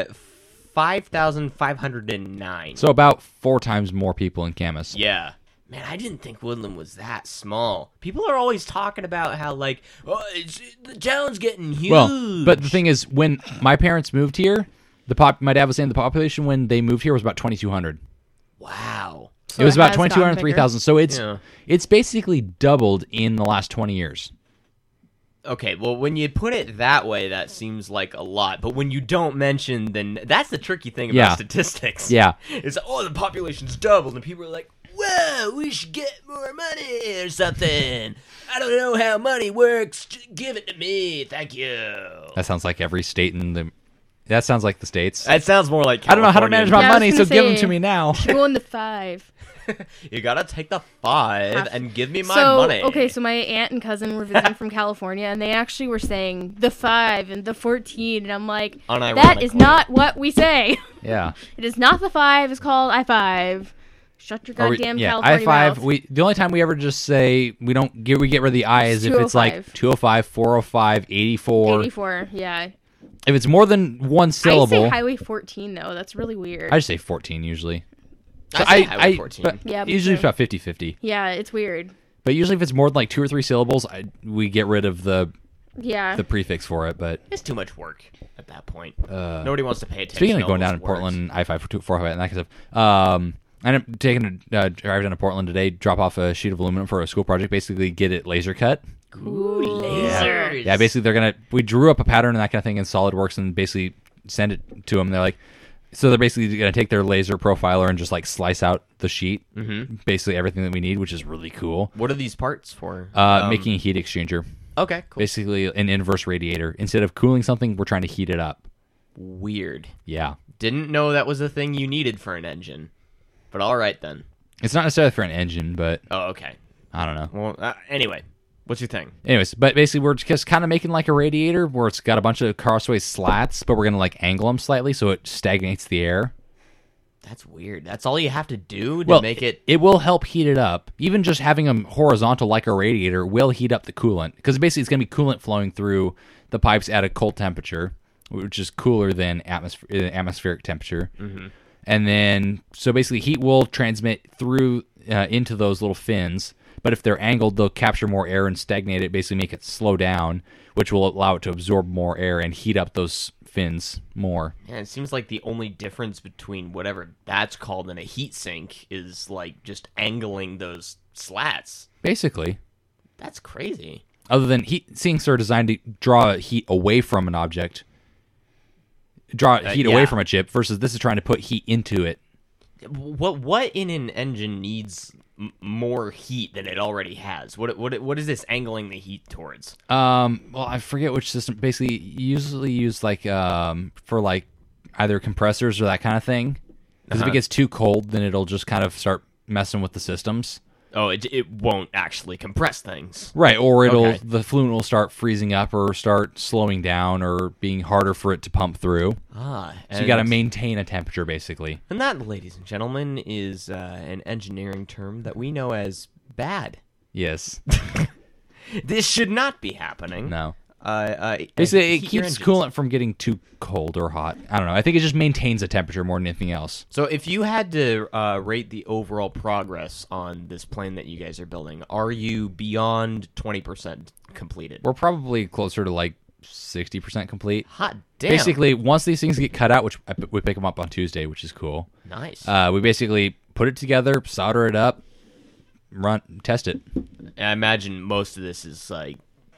5,509. So about 4 times more people in Camas. Yeah. Man, I didn't think Woodland was that small. People are always talking about how, like, oh, the town's getting huge. Well, but the thing is, when my parents moved here, my dad was saying the population when they moved here was about 2,200. Wow. So it was about has gotten 2,200, bigger. 3,000. So Yeah. it's basically doubled in the last 20 years. Okay, well, when you put it that way, that seems like a lot. But when you don't mention, then that's the tricky thing about Yeah. statistics. Yeah. It's, oh, the population's doubled, and people are like, whoa, we should get more money or something. I don't know how money works. Just give it to me. Thank you. That sounds like every state in the... That sounds like the states. That sounds more like I don't know how to manage my Yeah, I was money, so gonna give them say- to me now. Go on the 5. You gotta take the 5 and give me my so, money. Okay, so my aunt and cousin were visiting from California, and they actually were saying the 5 and the 14, and I'm like, that is Unironically. not what we say. Yeah. It is not the 5. It's called I-5. Shut your goddamn California I-5. mouth. The only time we ever just say we get rid of the I is if it's like 205, 405, 84. 84, yeah. If it's more than one I syllable, say Highway 14, though. That's really weird. I just say 14 usually. I say Highway 14. But Yeah, me usually too. it's about 50-50. Yeah, it's weird. But usually if it's more than like 2 or 3 syllables, we get rid of the Yeah. prefix for it. But It's too much work at that point. Nobody wants to pay attention. speaking to of going all down those to Portland, words. I-5, 405, and that kind of stuff, I ended up taking a drive down to Portland today, drop off a sheet of aluminum for a school project, basically get it laser cut. Ooh, lasers. Yeah, basically we drew up a pattern and that kind of thing in SolidWorks and basically send it to them. They're like, so they're basically going to take their laser profiler and just like slice out the sheet, basically everything that we need, which is really cool. What are these parts for? Making a heat exchanger, Okay, cool. basically an inverse radiator. Instead of cooling something, we're trying to heat it up. Weird. Yeah. Didn't know that was a thing you needed for an engine. But all right then. It's not necessarily for an engine, but Oh, okay. I don't know. Well, anyway, what's your thing? Anyways, but basically we're just kind of making like a radiator where it's got a bunch of crossway slats, but we're going to like angle them slightly so it stagnates the air. That's weird. That's all you have to do to make it. It will help heat it up. Even just having them horizontal like a radiator will heat up the coolant because basically it's going to be coolant flowing through the pipes at a cold temperature, which is cooler than atmospheric temperature. Mm-hmm. And then, so basically heat will transmit through into those little fins, but if they're angled, they'll capture more air and stagnate it, basically make it slow down, which will allow it to absorb more air and heat up those fins more. Yeah, it seems like the only difference between whatever that's called and a heat sink is like just angling those slats. Basically. That's crazy. Other than heat sinks are designed to draw heat away from an object, away from a chip, versus this is trying to put heat into it. What in an engine needs more heat than it already has? What is this angling the heat towards? Well, I forget which system. Basically, usually used like for like either compressors or that kind of thing. Because if it gets too cold, then it'll just kind of start messing with the systems. Oh, it won't actually compress things. Right, or the fluent will start freezing up or start slowing down or being harder for it to pump through. So you got to maintain a temperature, basically. And that, ladies and gentlemen, is an engineering term that we know as bad. Yes. This should not be happening. No. Basically, it keeps coolant from getting too cold or hot. I don't know. I think it just maintains a temperature more than anything else. So if you had to rate the overall progress on this plane that you guys are building, are you beyond 20% completed? We're probably closer to like 60% complete. Hot damn. Basically, once these things get cut out, which we pick them up on Tuesday, which is cool. Nice. We basically put it together, solder it up, test it. I imagine most of this is like,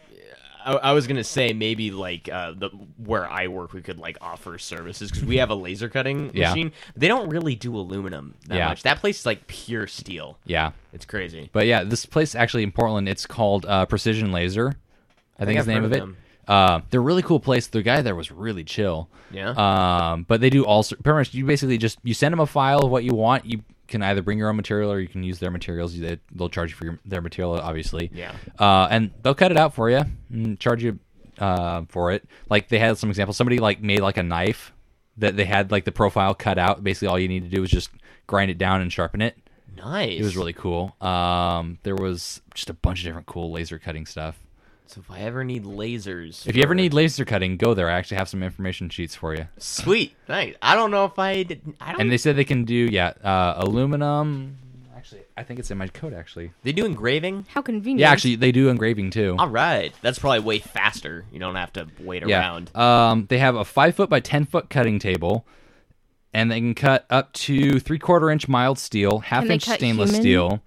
I was gonna say maybe like where I work we could like offer services because we have a laser cutting machine. They don't really do aluminum that much. That place is like pure steel. Yeah, it's crazy. But yeah, this place actually in Portland, it's called Precision Laser. I think is the name of it. They're a really cool place. The guy there was really chill. Yeah. But they do pretty much. You basically you send them a file of what you want. You can either bring your own material or you can use their materials. They'll charge you for their material, obviously. Yeah. And they'll cut it out for you and charge you for it. Like they had some examples. Somebody like made like a knife that they had like the profile cut out. Basically, all you need to do is just grind it down and sharpen it. Nice. It was really cool. There was just a bunch of different cool laser cutting stuff. So if I ever need lasers... If you ever need laser cutting, go there. I actually have some information sheets for you. Sweet. Nice. I don't know if I don't... And they said they can do, aluminum. Actually, I think it's in my code, actually. They do engraving? How convenient. Yeah, actually, they do engraving, too. All right. That's probably way faster. You don't have to wait around. They have a 5-foot by 10-foot cutting table, and they can cut up to 3/4-inch mild steel, half-inch stainless steel.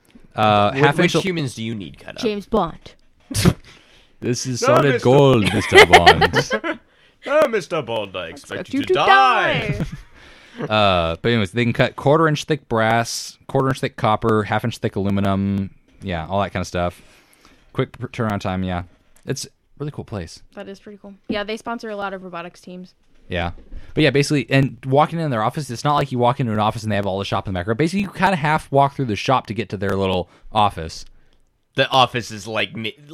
Which humans do you need cut up? James Bond. This is solid gold, Mr. Bond. Oh, Mr. Bond, I expect you to die. But anyways, they can cut 1/4-inch thick brass, 1/4-inch thick copper, 1/2-inch thick aluminum, all that kind of stuff. Quick turnaround time, It's a really cool place. That is pretty cool. Yeah, they sponsor a lot of robotics teams. Yeah. But yeah, basically, and walking in their office, it's not like you walk into an office and they have all the shop in the background. Basically, you kind of half walk through the shop to get to their little office. The office is like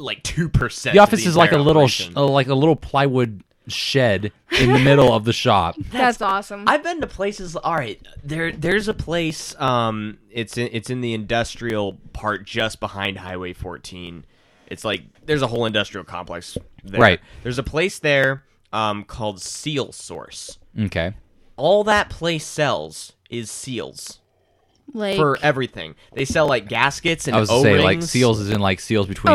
2%. The office is like a little plywood shed in the middle of the shop. That's awesome. I've been to places. All right, there's a place. It's in the industrial part just behind Highway 14. It's like there's a whole industrial complex there. Right. There's a place there called Seal Source. Okay. All that place sells is seals. Like, for everything. They sell like gaskets and O-rings. I was O-rings. say like seals is in like seals between.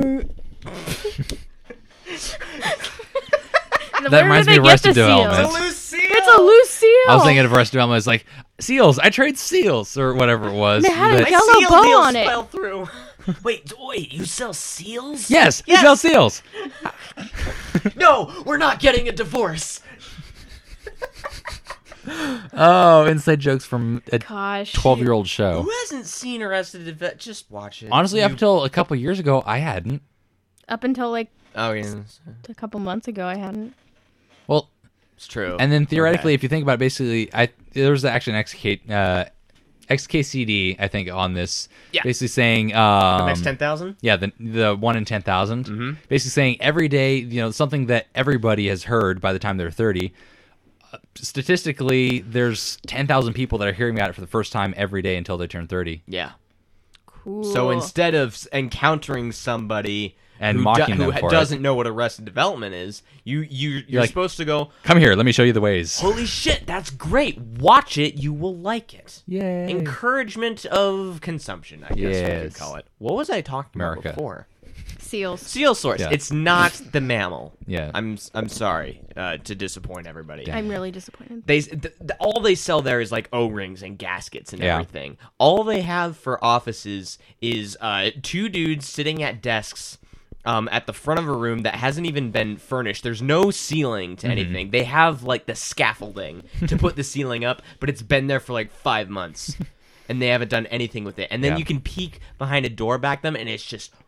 That reminds me of Arrested Development. It's a loose seal. It's a loose seal. I was thinking of Arrested Development. It's like seals. I trade seals or whatever it was. They had a But- yellow seal bow deals on it. fell through. Wait, you sell seals? Yes, we sell seals. No, we're not getting a divorce. Oh, inside jokes from a Gosh. 12-year-old show. Who hasn't seen Arrested Development? Just watch it. Honestly, up until a couple years ago, I hadn't. Up until like Oh, yeah. a couple months ago, I hadn't. Well, It's true. and then theoretically, if you think about it, basically, there was actually an XKCD, I think, on this. Yeah. Basically saying... the next 10,000? Yeah, the 1 in 10,000. Mm-hmm. Basically saying every day, something that everybody has heard by the time they're 30. Statistically, there's 10,000 people that are hearing about it for the first time every day until they turn 30. Yeah. Cool. So instead of encountering somebody And who mocking them for it. doesn't know what Arrested Development is, you're like, supposed to go, come here, let me show you the ways. holy shit, that's great. Watch it, you will like it. Yay. Encouragement of consumption, I guess we could Yes. call it. What was I talking America. about before? Seals. Seal source. Yeah. It's not the mammal. Yeah. I'm sorry to disappoint everybody. I'm really disappointed. All they sell there is like O-rings and gaskets and Yeah. everything. All they have for offices is 2 dudes sitting at desks at the front of a room that hasn't even been furnished. There's no ceiling to anything. They have like the scaffolding to put the ceiling up, but it's been there for like 5 months. And they haven't done anything with it. And then Yeah. you can peek behind a door back them, and it's just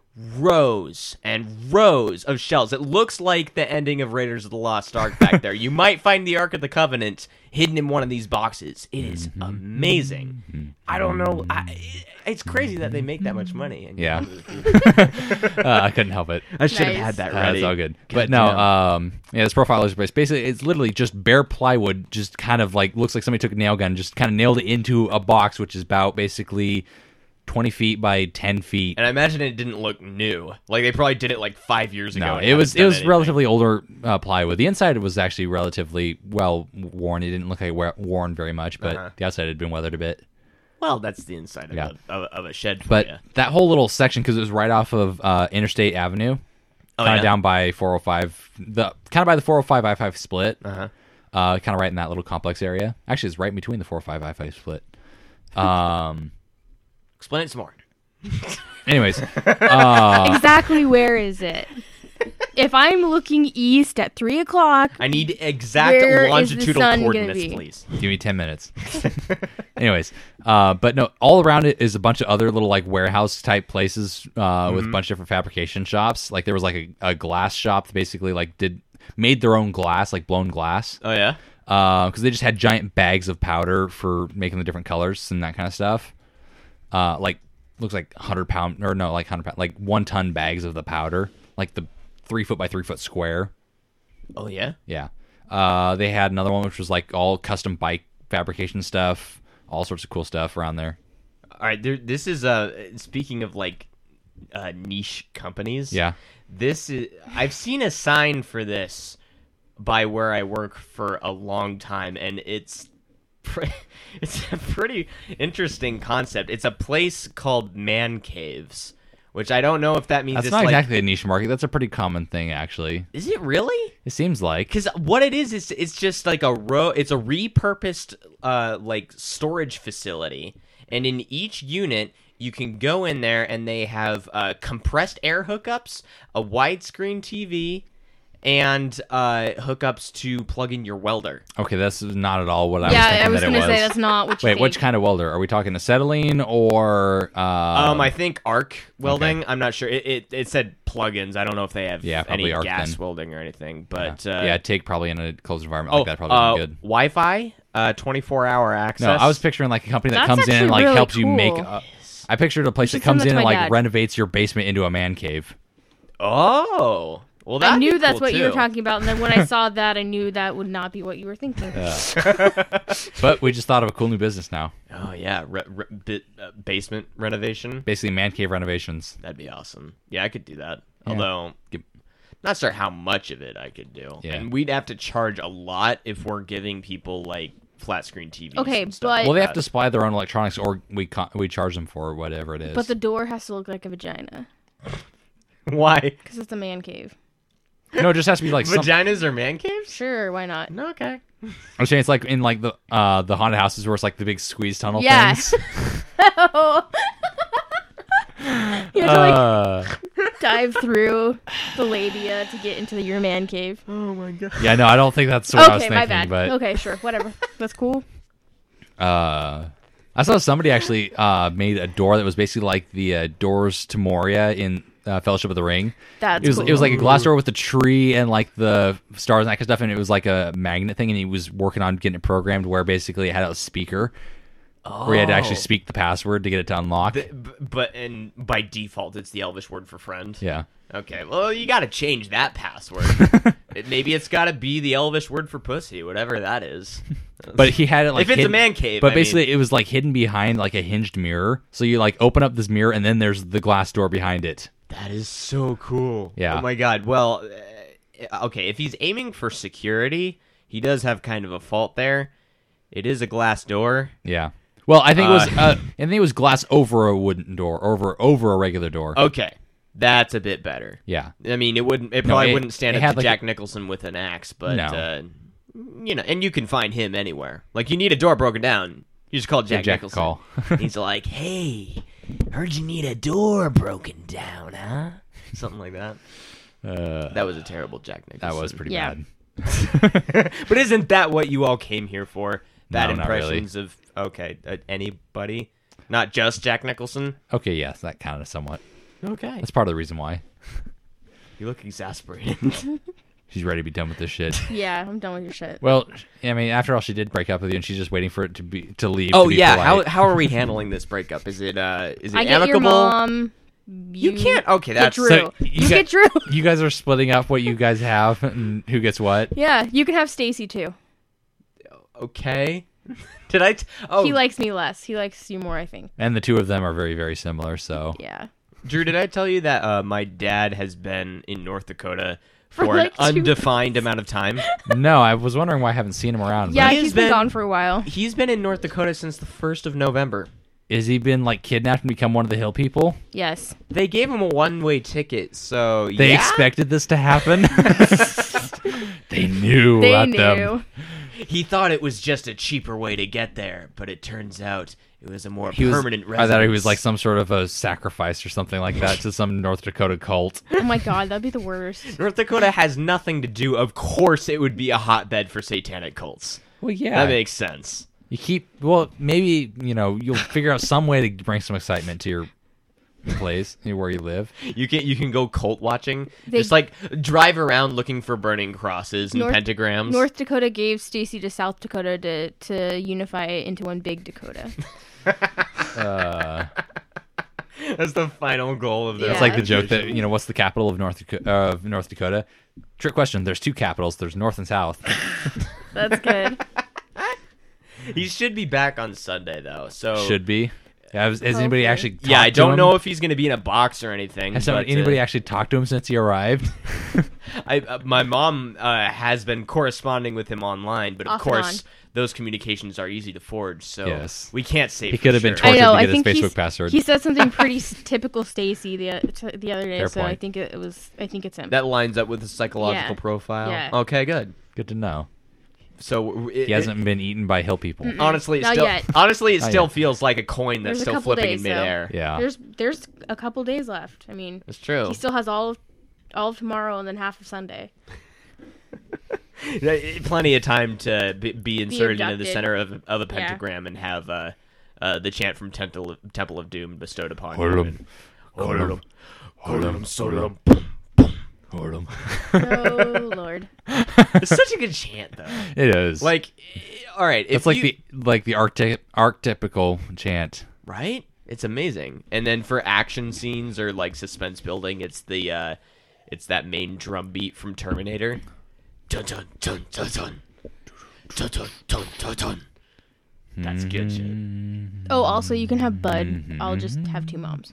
rows and rows of shells. It looks like the ending of Raiders of the Lost Ark back there. You might find the Ark of the Covenant hidden in one of these boxes. It is amazing. I don't know. It's crazy that they make that much money. And Yeah. I couldn't help it. I should have Nice. had that ready. That's all good. But no, this profile is basically, it's literally just bare plywood, just kind of like, looks like somebody took a nail gun, just kind of nailed it into a box, which is about basically 20 feet by 10 feet. And I imagine it didn't look new. Like they probably did it like 5 years ago. No, and it was haven't done anything. relatively older plywood. The inside was actually relatively well worn. It didn't look like worn very much, but the outside had been weathered a bit. Well, that's the inside of a shed for But you. that whole little section, because it was right off of Interstate Avenue, kind of down by 405, kind of by the 405 I-5 split, kind of right in that little complex area. Actually, it's right between the 405 I-5 split. Explain it some more. Anyways, Exactly where is it? If I'm looking east at 3 o'clock, I need exact Where is the longitudinal sun gonna coordinates, be? please. give me 10 minutes. Anyways, but no, all around it is a bunch of other little like warehouse type places with a bunch of different fabrication shops. Like there was like a glass shop that basically like made their own glass, like blown glass. Oh yeah. Because they just had giant bags of powder for making the different colors and that kind of stuff. Like looks like 100-pound or no, like 100-pound, like 1-ton bags of the powder, like the 3 foot by 3 foot square. Oh yeah. Yeah. They had another one which was like all custom bike fabrication stuff, all sorts of cool stuff around there. All right. This is speaking of like niche companies. Yeah. I've seen a sign for this by where I work for a long time, and it's a pretty interesting concept. It's a place called Man Caves, which I don't know if that means That's it's not like, exactly a niche market. That's a pretty common thing, actually. Is it really? It seems like. Because what it is it's just like it's a repurposed like storage facility, and in each unit you can go in there and they have compressed air hookups, a widescreen TV, and hookups to plug in your welder. Okay, that's not at all what I was yeah, thinking I was that it going to was. say that's not what you Wait, think. which kind of welder? Are we talking acetylene or... I think arc welding. I'm not sure. It said plugins. I don't know if they have probably any arc gas then. welding or anything. But yeah, TIG probably in a closed environment like that probably would be good. Wi-Fi, 24-hour access. No, I was picturing like a company that That's comes in and actually like really helps you cool. make... I pictured a place You that should send comes that in to and my like dad. renovates your basement into a man cave. Oh. Well, I that'd knew be that's cool, what you were too. talking about, and then when I saw that, I knew that would not be what you were thinking. But we just thought of a cool new business now. Oh yeah, basement renovation. Basically, man cave renovations. That'd be awesome. Yeah, I could do that. Although, not sure how much of it I could do. Yeah. And we'd have to charge a lot if we're giving people like flat screen TVs. Okay, and stuff but- like Well, they have that. to supply their own electronics, or we charge them for whatever it is. But the door has to look like a vagina, Why? because it's a man cave. No, it just has to be like some, Vaginas are man caves? Sure, why not? No, okay. I'm saying it's like in like the haunted houses where it's like the big squeeze tunnel Yeah. things. You have to like dive through the labia to get into your man cave. Yeah, no, I don't think that's what I was Okay, thinking. my bad. But Okay, sure, whatever. That's cool. I saw somebody actually made a door that was basically like the doors to Moria in Fellowship of the Ring. That's It was cool. it was like a glass door with the tree and like the stars and that kind of stuff, and it was like a magnet thing, and he was working on getting it programmed where basically it had a speaker where you had to actually speak the password to get it to unlock. But by default, it's the Elvish word for friend. Yeah. Okay, well, you got to change that password. Maybe it's got to be the Elvish word for pussy, whatever that is. But he had it like if it's hidden, a man cave, but I basically mean. it was like hidden behind like a hinged mirror. So you like open up this mirror and then there's the glass door behind it. That is so cool. Yeah. Oh my god. Well, okay, if he's aiming for security, he does have kind of a fault there. It is a glass door. Yeah. Well, I think it was I think it was glass over a wooden door, over a regular door. Okay. That's a bit better. Yeah. I mean, it probably it- wouldn't stand it up had to like Jack Nicholson with an axe, but No. you know, and you can find him anywhere. Like you need a door broken down, you just call Jack Jack Nicholson. call. He's like, "Hey, heard you need a door broken down, huh?" Something like that. That was a terrible Jack Nicholson. That was pretty Yeah. bad. But isn't that what you all came here for? Bad No, not really. impressions of anybody, not just Jack Nicholson. Okay, yes, that counted somewhat. Okay. That's part of the reason why. You look exasperated. She's ready to be done with this shit. Yeah, I'm done with your shit. Well, I mean, after all, she did break up with you, and she's just waiting for it to leave. Oh to be yeah, polite. how are we handling this breakup? Is it I get amicable? your mom. You can't. Okay, Get that's Drew. So you get Drew. You guys are splitting up what you guys have and who gets what. Yeah, you can have Stacy too. okay. Did I? Oh, He likes me less. He likes you more, I think. And the two of them are very, very similar. So Yeah. Drew, did I tell you that my dad has been in North Dakota For for an like 2 undefined amount of time? no, I was wondering why I haven't seen him around. Yeah, but He's he's been been- gone for a while. He's been in North Dakota since the 1st of November. is he been like kidnapped and become one of the hill people? Yes. They gave him a one-way ticket, so They yeah. expected this to happen. They knew They about knew. them. He thought it was just a cheaper way to get there, but it turns out it was a more He was, permanent I residence. thought he was like some sort of a sacrifice or something like that to some North Dakota cult. Oh my god, that'd be the worst. North Dakota has nothing to do. Of course, it would be a hotbed for satanic cults. Well, yeah. That makes sense. You keep maybe you'll figure out some way to bring some excitement to your place where you live. You can go cult watching. They- Just like drive around looking for burning crosses and pentagrams. North Dakota gave Stacy to South Dakota to unify it into one big Dakota. That's the final goal of this. Yeah. It's like the joke that what's the capital of North Dakota? Trick question. There's two capitals. There's North and South. That's good. He should be back on Sunday though. So Should be. Has anybody Hopefully. actually? Talked yeah, I to don't him? know if he's going to be in a box or anything. Has but, anybody actually talked to him since he arrived? my mom has been corresponding with him online, but of Off and course on. those communications are easy to forge. So Yes. we can't say He for could have been sure. I tortured know. to I get his think Facebook password. he said something pretty typical Stacy the other day. Fair so I point. think it was. I think it's him. That lines up with his psychological Yeah. profile. Yeah. Okay, good. Good to know. So He hasn't been eaten by hill people. honestly, Not yet. it Not still yet. feels like a coin that's There's a still couple flipping days, in so- midair. Yeah. There's a couple days left. I mean, It's true. he still has all of tomorrow and then half of Sunday. Plenty of time to be inserted into the abducted. center of a pentagram and have the chant from Temple of Doom bestowed upon you. Hurlum. Hurlum. Hurlum. Hurlum. Hurlum. Oh Lord. It's such a good chant, though. It is. Like, all right, if it's like you, the archetypical chant. right? It's amazing. And then for action scenes or like suspense building, it's that main drum beat from Terminator. Dun dun dun dun dun. Dun dun dun dun dun. That's good shit. Oh, also you can have Bud. I'll just have two moms.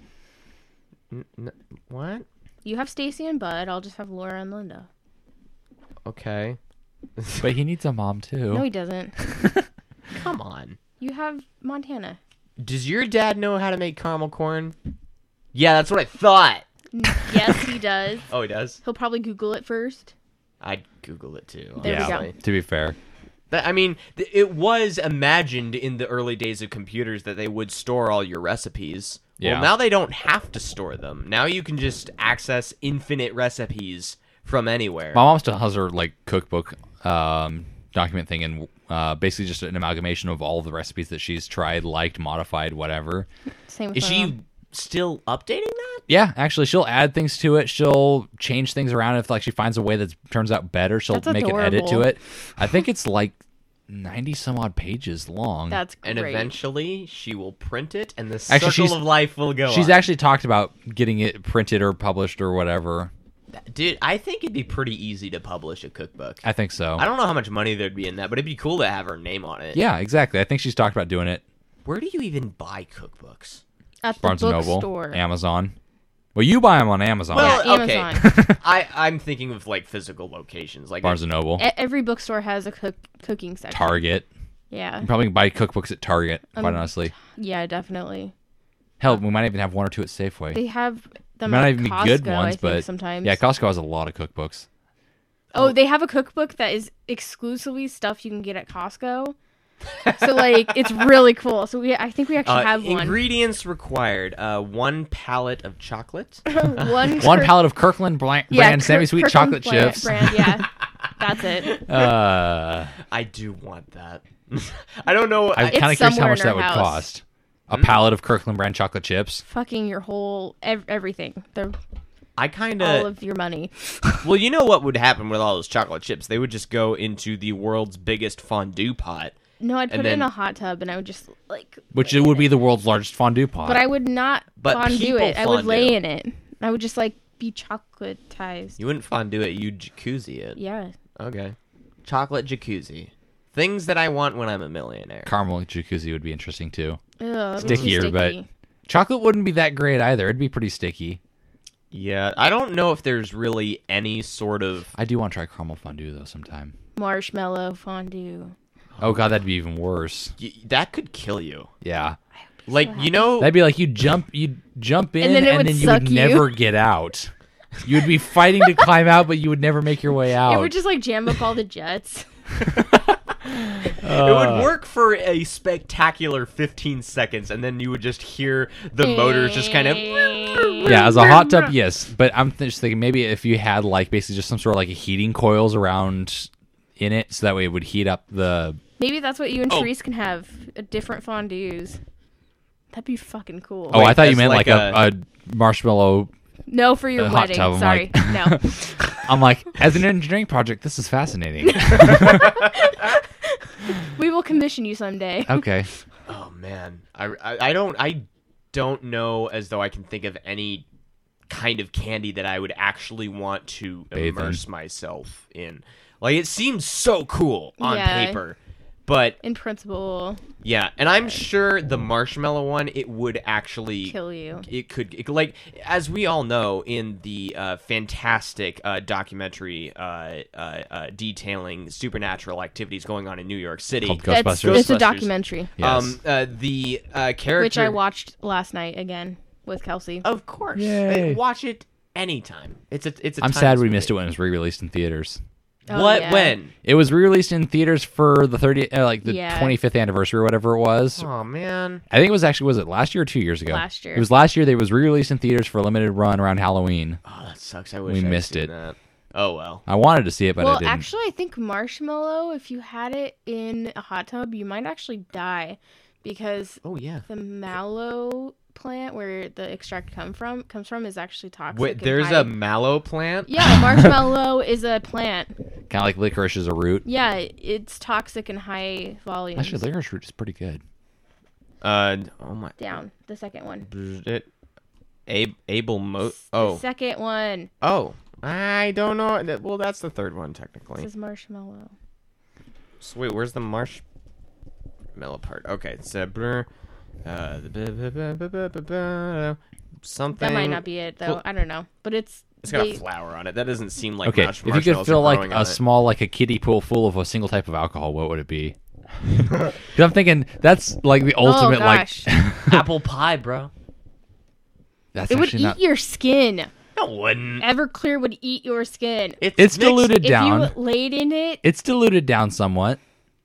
What? You have Stacy and Bud. I'll just have Laura and Linda. Okay. But he needs a mom too. No, he doesn't. Come on. You have Montana. Does your dad know how to make caramel corn? Yeah, that's what I thought. Yes, he does. Oh, he does? He'll probably Google it first. I'd Google it too. There we yeah. go. To be fair. I mean, it was imagined in the early days of computers that they would store all your recipes. Yeah. Well, now they don't have to store them. Now you can just access infinite recipes from anywhere. My mom still has her like cookbook document thing, and basically just an amalgamation of all the recipes that she's tried, liked, modified, whatever. Same with Is my she mom. still updating that? Yeah, actually, she'll add things to it. She'll change things around if like she finds a way that turns out better. She'll That's make an edit to adorable. it. I think it's like 90 some odd pages long. That's great. And eventually she will print it, and the Actually, circle she's- of life will go She's on. actually talked about getting it printed or published or whatever. Dude, I think it'd be pretty easy to publish a cookbook. I think so. I don't know how much money there'd be in that, but it'd be cool to have her name on it. Yeah, exactly. I think she's talked about doing it. Where do you even buy cookbooks? At the Barnes and Noble, bookstore. Amazon. Well, you buy them on Amazon. Yeah, Well, okay. Amazon. I'm thinking of like physical locations, like Barnes and Noble, Every bookstore has a cooking section. Target. Yeah. You probably can buy cookbooks at Target, quite honestly. Yeah, definitely. Hell, we might even have one or two at Safeway. They have them might not at even be Costco, good I ones, think, but sometimes. yeah, Costco has a lot of cookbooks. Oh, they have a cookbook that is exclusively stuff you can get at Costco. So like it's really cool. So I think we actually have one. Ingredients required: 1 pallet of chocolate, one One pallet of Kirkland brand Sammy Sweet Kirkland chocolate chips. brand, yeah. That's it. I do want that. I don't know. I'm kind of curious how somewhere much in that our would house. cost. A pallet of Kirkland brand chocolate chips. Fucking your whole everything. I kind all of of your money. Well, you know what would happen with all those chocolate chips? They would just go into the world's biggest fondue pot. No, I'd put And it in then- a hot tub and I would just Which it would be the world's largest fondue pot. But I would not But fondue people it. I would lay fondue. in it. I would just be chocolatized. You wouldn't fondue it, you'd jacuzzi it. Yeah. Okay. Chocolate jacuzzi. Things that I want when I'm a millionaire. Caramel jacuzzi would be interesting too. Ugh, that'd be too Stickier, but sticky. chocolate wouldn't be that great either. It'd be pretty sticky. Yeah, I don't know if there's really any sort of... I do want to try caramel fondue though sometime. Marshmallow fondue. Oh god, that'd be even worse. That could kill you. Yeah. Like, you know... That'd be like you'd jump in And then it would you suck would you. never get out. You'd be fighting to climb out, but you would never make your way out. It would just jam up all the jets. It would work for a spectacular 15 seconds, and then you would just hear the motors just kind of... Yeah, as a hot tub, yes. But I'm just thinking maybe if you had basically just some sort of a heating coils around in it, so that way it would heat up the... Maybe that's what you and Oh. Therese can have. Different fondues. That'd be fucking cool. Oh, I thought you as meant like a marshmallow... No, for your A hot wedding. tub, I'm Sorry. No. I'm like, as an engineering project, this is fascinating. We will commission you someday. Okay. Oh, man. I don't know as though I can think of any kind of candy that I would actually want to Bathe in. immerse myself in. Like, it seems so cool on Yeah. paper. But, In principle, yeah, and I'm sure the marshmallow one, it would actually... kill you. It could, like, as we all know, in the fantastic documentary detailing supernatural activities going on in New York City. Called It's Ghostbusters. a documentary, Yes. The character... which I watched last night again with Kelsey. Of course. Yay. Watch it anytime. It's a I'm sad we missed it when it was re-released in theaters. Oh, What? yeah. When? It was re-released in theaters for the 30, the Yeah. 25th anniversary or whatever it was. Oh, man. I think it was actually, was it last year or 2 years ago? Last year. It was last year. They was re-released in theaters for a limited run around Halloween. Oh, that sucks. I wish We I'd missed seen it. That. Oh, well. I wanted to see it, but I Well, didn't. actually, I think marshmallow, if you had it in a hot tub, you might actually die because Oh, yeah. the mallow plant where the extract comes from is actually toxic. Wait, and there's high. a mallow plant? Yeah, marshmallow is a plant. Kind of like licorice is a root. Yeah, it's toxic in high volumes. Actually, licorice root is pretty good. Oh, my... Down, the second one. Able Mo... The Oh. second one. Oh. I don't know. Well, that's the third one, technically. This is marshmallow. So wait, where's the marshmallow part? Okay, it's something. That might not be it, though. Well, I don't know. But it's got a flower on it. That doesn't seem like Okay, much if you marshmallows could fill are like growing a on it. small, a kiddie pool full of a single type of alcohol, what would it be? 'Cause I'm thinking that's like the ultimate, oh, gosh. apple pie, bro. that's It would actually eat not. your skin. No, it wouldn't. Everclear would eat your skin. It's mixed- diluted If down. you laid in it, It's diluted down somewhat.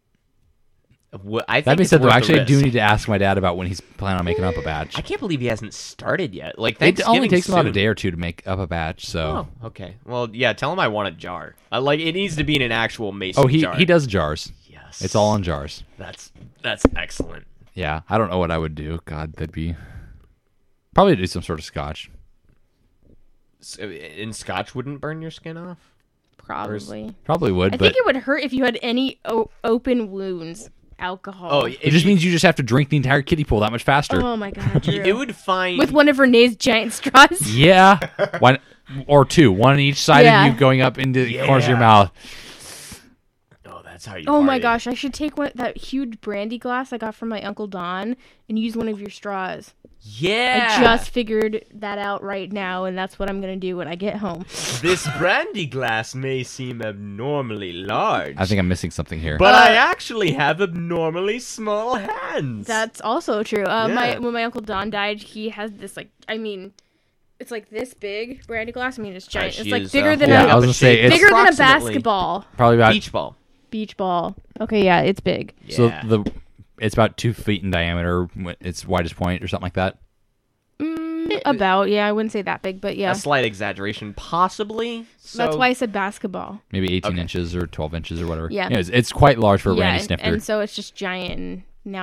I think That being it's said, though, worth the actually, I do risk. need to ask my dad about when he's planning on making up a batch. I can't believe he hasn't started yet. Like It only Thanksgiving takes about a soon. day or two to make up a batch, so. Oh, okay. Well, yeah. Tell him I want a jar. Like it needs to be in an actual mason Oh, he jar. he does jars. Yes. It's all in jars. That's excellent. Yeah, I don't know what I would do. God, that'd be probably do some sort of scotch. So, and scotch wouldn't burn your skin off. probably. Probably would, I but think it would hurt if you had any open wounds. Alcohol. Oh, it just means you just have to drink the entire kiddie pool that much faster. Oh my god, Drew. it would find With one of Renee's giant straws. Yeah, one or two, one on each side Yeah. of you, going up into the corners of your Yeah. mouth. Oh, that's how you. Oh my party. gosh, I should take that huge brandy glass I got from my Uncle Don and use one of your straws. Yeah. I just figured that out right now, and that's what I'm gonna do when I get home. This brandy glass may seem abnormally large. I think I'm missing something here. But I actually have abnormally small hands. That's also true. Yeah. When my Uncle Don died, he has this it's like this big brandy glass. I mean, it's giant. she It's like is, bigger than yeah, I a was gonna say it's bigger than a approximately basketball probably about beach ball. Okay, yeah, it's big. so Yeah. it's about 2 feet in diameter. Its widest point or something like that. About, yeah, I wouldn't say that big, but yeah. A slight exaggeration, possibly. So, That's why I said basketball. Maybe 18 Okay. inches or 12 inches or whatever. Yeah. It's quite large for a Yeah, brandy snifter. and so it's just giant. And now I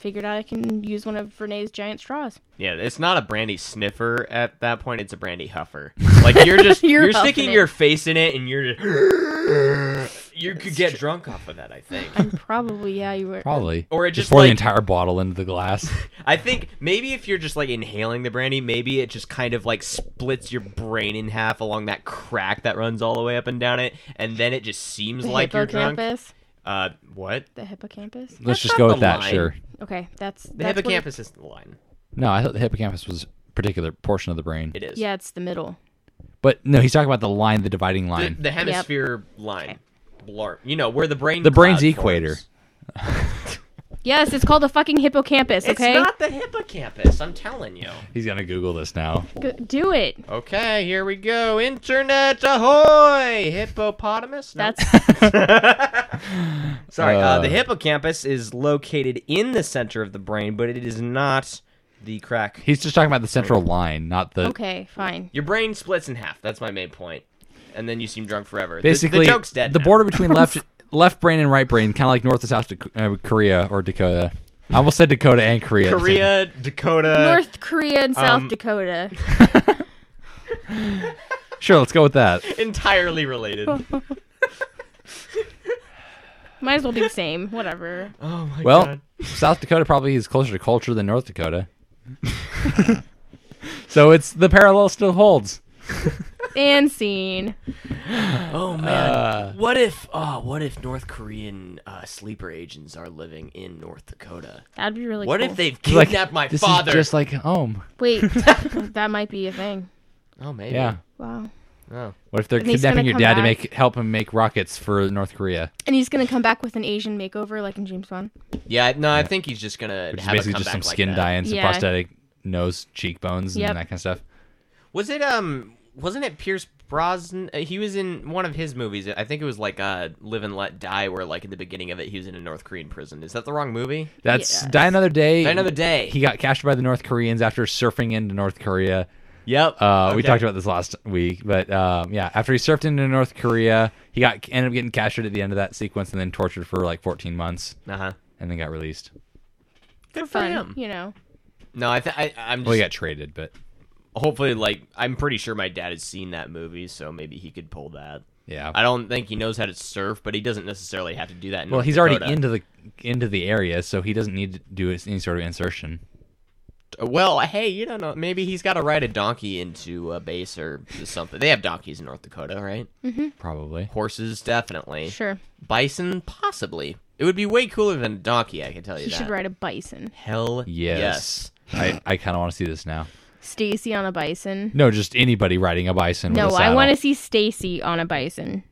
figured out I can use one of Renee's giant straws. Yeah, it's not a brandy sniffer at that point. It's a brandy huffer. Like you're just you're sticking your face in it, and you're just you could get drunk off of that. I think. Probably, yeah, you were. Probably. Or it just pour like, the entire bottle into the glass. I think maybe if you're just like inhaling the brandy, maybe it just kind of like splits your brain in half along that crack that runs all the way up and down it, and then it just seems like you're drunk. What? The hippocampus? Let's just go with that, line. sure. Okay, that's The hippocampus isn't the line. No, I thought the hippocampus was a particular portion of the brain. It is. Yeah, it's the middle. But no, he's talking about the line, the dividing line. The hemisphere line. Blarp. You know, where the brain The brain's cloud equator. forms. Yes, it's called the fucking hippocampus, okay? It's not the hippocampus, I'm telling you. He's gonna Google this now. Do it. Okay, here we go. Internet ahoy! Hippopotamus? No. That's Sorry, the hippocampus is located in the center of the brain, but it is not the crack. He's just talking about the central line, not the. okay, fine. Your brain splits in half. That's my main point. And then you seem drunk forever. Basically, the joke's dead the now. border between left brain and right brain, kind of like North and South Korea or Dakota. I almost said Dakota and Korea. Korea, Dakota. North Korea and South Dakota. Sure, let's go with that. Entirely related. Might as well do the same. Whatever. Oh my Well, god. South Dakota probably is closer to culture than North Dakota. So it's the parallel still holds. And scene. Oh man. What if North Korean sleeper agents are living in North Dakota? That'd be really What cool. if they've Like, kidnapped my this father? is just like home. Wait, that might be a thing. Oh, maybe. Yeah. Wow. Oh. What if they're And he's kidnapping gonna your come dad to back. help him make rockets for North Korea? And he's gonna come back with an Asian makeover like in James Bond. Yeah, no, I think he's just gonna Which is have a basically comeback just some like skin that. dye and some Yeah. prosthetic nose, cheekbones, Yep. and that kind of stuff. Was it wasn't it Pierce Brosnan? He was in one of his movies. I think it was like Live and Let Die, where like in the beginning of it, he was in a North Korean prison. Is that the wrong movie? That's Yes. Die Another Day. Die Another Day. He got captured by the North Koreans after surfing into North Korea. Yep. We Okay. talked about this last week, but yeah, after he surfed into North Korea, he ended up getting captured at the end of that sequence and then tortured for like 14 months, Uh-huh. and then got released. Good for Fun, him. you know. No, I'm just Well, he got traded, but hopefully like I'm pretty sure my dad has seen that movie, so maybe he could pull that. yeah. I don't think he knows how to surf, but he doesn't necessarily have to do that. In Well, North he's Dakota. already into the area, so he doesn't need to do any sort of insertion. Well, hey, you don't know. Maybe he's got to ride a donkey into a base or something. They have donkeys in North Dakota, right? Probably. Horses, definitely. Sure. Bison, possibly. It would be way cooler than a donkey, I can tell you He that. should ride a bison. Hell Yes. I kind of want to see this now. Stacy on a bison. No, just anybody riding a bison. No, with a I saddle. want to see Stacy on a bison.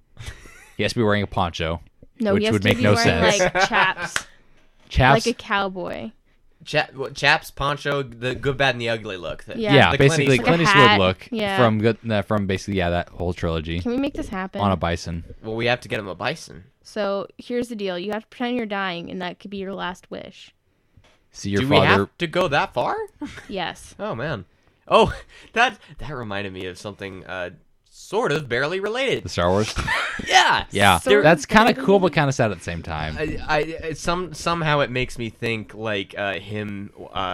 He has to be wearing a poncho. No, Which he has would to make be no wearing sense. like chaps, Chaps. like a cowboy. Chaps, poncho, the good, bad, and the ugly look. Yeah. yeah, the Clint basically Eastwood. Clint Like a Eastwood hat. look Yeah. from basically that whole trilogy Can we make this happen? on a bison. Well, we have to get him a bison. So here's the deal: you have to pretend you're dying, and that could be your last wish. See your Do father. we have to go that far? Yes. Oh, man. Oh, that reminded me of something sort of barely related. The Star Wars. Yeah. Yeah, Sort that's of kind of better cool, than- but kind of sad at the same time. Somehow it makes me think like him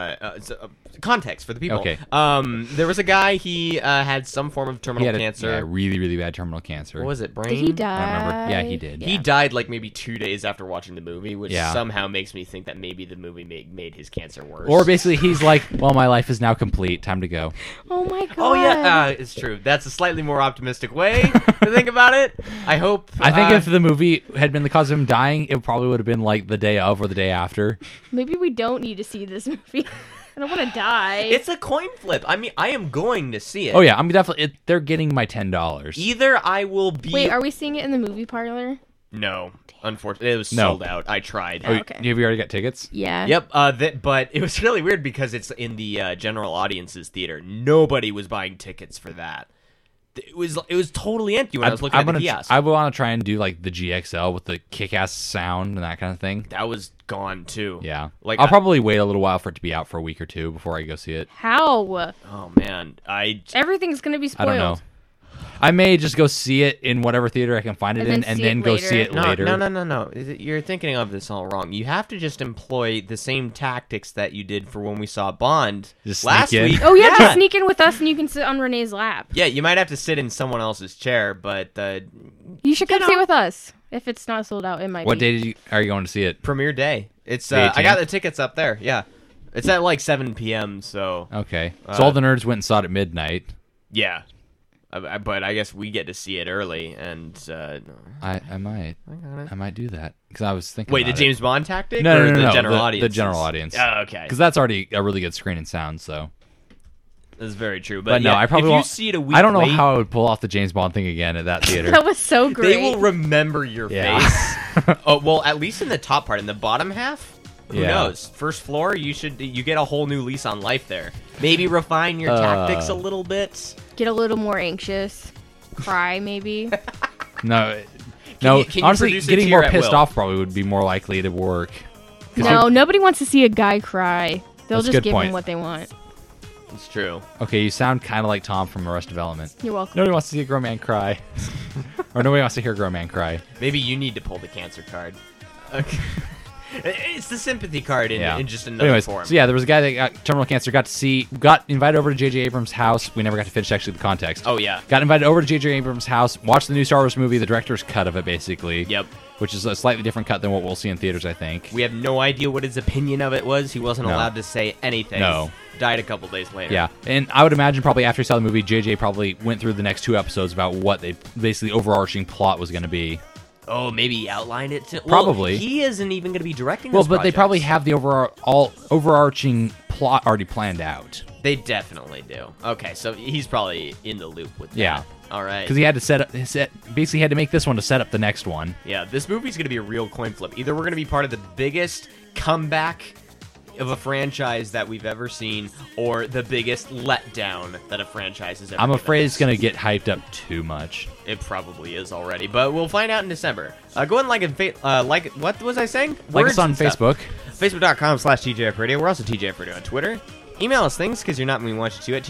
context for the people. Okay. There was a guy, he had some form of He terminal had cancer. really, really bad terminal cancer. What was it? Brain? Did he die? I don't remember. Yeah, he did. He died like maybe 2 days after watching the movie, which Yeah. somehow makes me think that maybe the movie made his cancer worse. Or basically, he's like, "Well, my life is now complete. Time to go." Oh my god. Oh yeah, it's true. That's a slightly more optimistic way to think about it. I hope. I think if the movie had been the cause of him dying, it probably would have been like the day of or the day after. Maybe we don't need to see this movie. I don't want to die. it's a coin flip. I mean, I am going to see it. Oh yeah, I'm definitely. They're getting my $10. Either I will be. Wait, are we seeing it in the movie parlor? No, unfortunately, it was No. sold out. I tried. Oh, okay. have you already got tickets? Yeah. Yep. But it was really weird because it's in the general audiences theater. Nobody was buying tickets for that. It was totally empty when I was looking at the kiosk. I want to try and do like the GXL with the kick-ass sound and that kind of thing. That was gone too. Yeah, Like I'll probably wait a little while for it to be out for a week or two before I go see it. How? Oh man, Everything's gonna be I spoiled. don't know. I may just go see it in whatever theater I can find it in, and then go see it later. No. You're thinking of this all wrong. You have to just employ the same tactics that you did for when we saw Bond last week. Oh, yeah, just sneak in with us and you can sit on Renee's lap. Yeah, you might have to sit in someone else's chair, but... you should come see it with us. If it's not sold out, it might be. What day are you going to see it? Premiere day. It's I got the tickets up there, yeah. It's at like 7 p.m., so... Okay. So all the nerds went and saw it at midnight. Yeah. But I guess we get to see it early, and... I might do that, because I was thinking Wait, the James Bond tactic? No, the general audience? The general audience. Oh, okay. Because that's already a really good screen and sound, so... That's very true. But yeah, no, I probably if won't. You see it a week I don't know late, how I would pull off the James Bond thing again at that theater. That was so great. They will remember your face. Oh, well, at least in the top part. In the bottom half, who knows? First floor, you get a whole new lease on life there. Maybe refine your tactics a little bit. Get a little more anxious. Cry, maybe. No. Can Honestly, getting more pissed off probably would be more likely to work. No, nobody wants to see a guy cry. They'll That's just give point. him what they want. It's true. Okay, you sound kind of like Tom from Arrested Development. You're welcome. Nobody wants to see a grown man cry. Or nobody wants to hear a grown man cry. Maybe you need to pull the cancer card. Okay. It's the sympathy card in just another form. So yeah, there was a guy that got terminal cancer, got invited over to J.J. Abrams' house. We never got to finish actually the context. Oh, yeah. Got invited over to J.J. Abrams' house, watched the new Star Wars movie, the director's cut of it, basically. Yep. Which is a slightly different cut than what we'll see in theaters, I think. We have no idea what his opinion of it was. He wasn't allowed to say anything. No. Died a couple days later. Yeah, and I would imagine probably after he saw the movie, J.J. probably went through the next 2 episodes about what they basically overarching plot was going to be. Oh, maybe he outlined it to... Probably. Well, he isn't even going to be directing this project. They probably have the overarching plot already planned out. They definitely do. Okay, so he's probably in the loop with that. Yeah. All right. Because he had to basically had to make this one to set up the next one. Yeah, this movie's going to be a real coin flip. Either we're going to be part of the biggest comeback of a franchise that we've ever seen, or the biggest letdown that a franchise has ever I'm afraid us. It's going to get hyped up too much. It probably is already, but we'll find out in December. Go ahead and like what was I saying? Like us on Facebook. Facebook.com/TJF Radio. We're also TJF Radio on Twitter. Email us things, because you're not when we want you to, at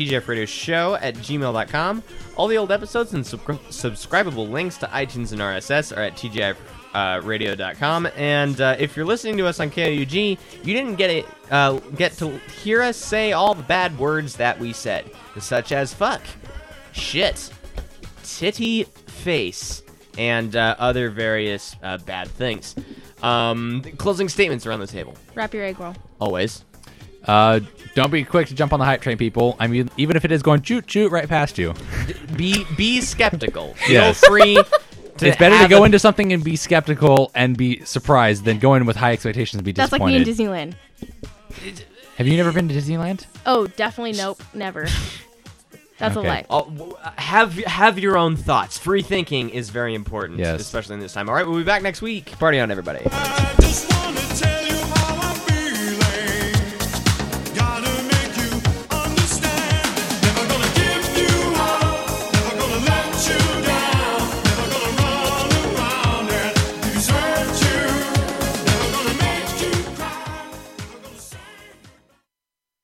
tjfradioshow@gmail.com. All the old episodes and subscribable links to iTunes and RSS are at tjfradio.com. And if you're listening to us on KOUG, you didn't get to hear us say all the bad words that we said, such as fuck, shit, titty face, and other various bad things. Closing statements around the table. Wrap your egg roll. Always. Don't be quick to jump on the hype train, people. I mean, even if it is going choot right past you. Be skeptical. Yes. Feel free. It's better to go into something and be skeptical and be surprised than go in with high expectations and be That's disappointed. That's like me in Disneyland. Have you never been to Disneyland? Oh, definitely nope, never. That's okay. a lie. Have your own thoughts. Free thinking is very important, yes. Especially in this time. All right, we'll be back next week. Party on, everybody.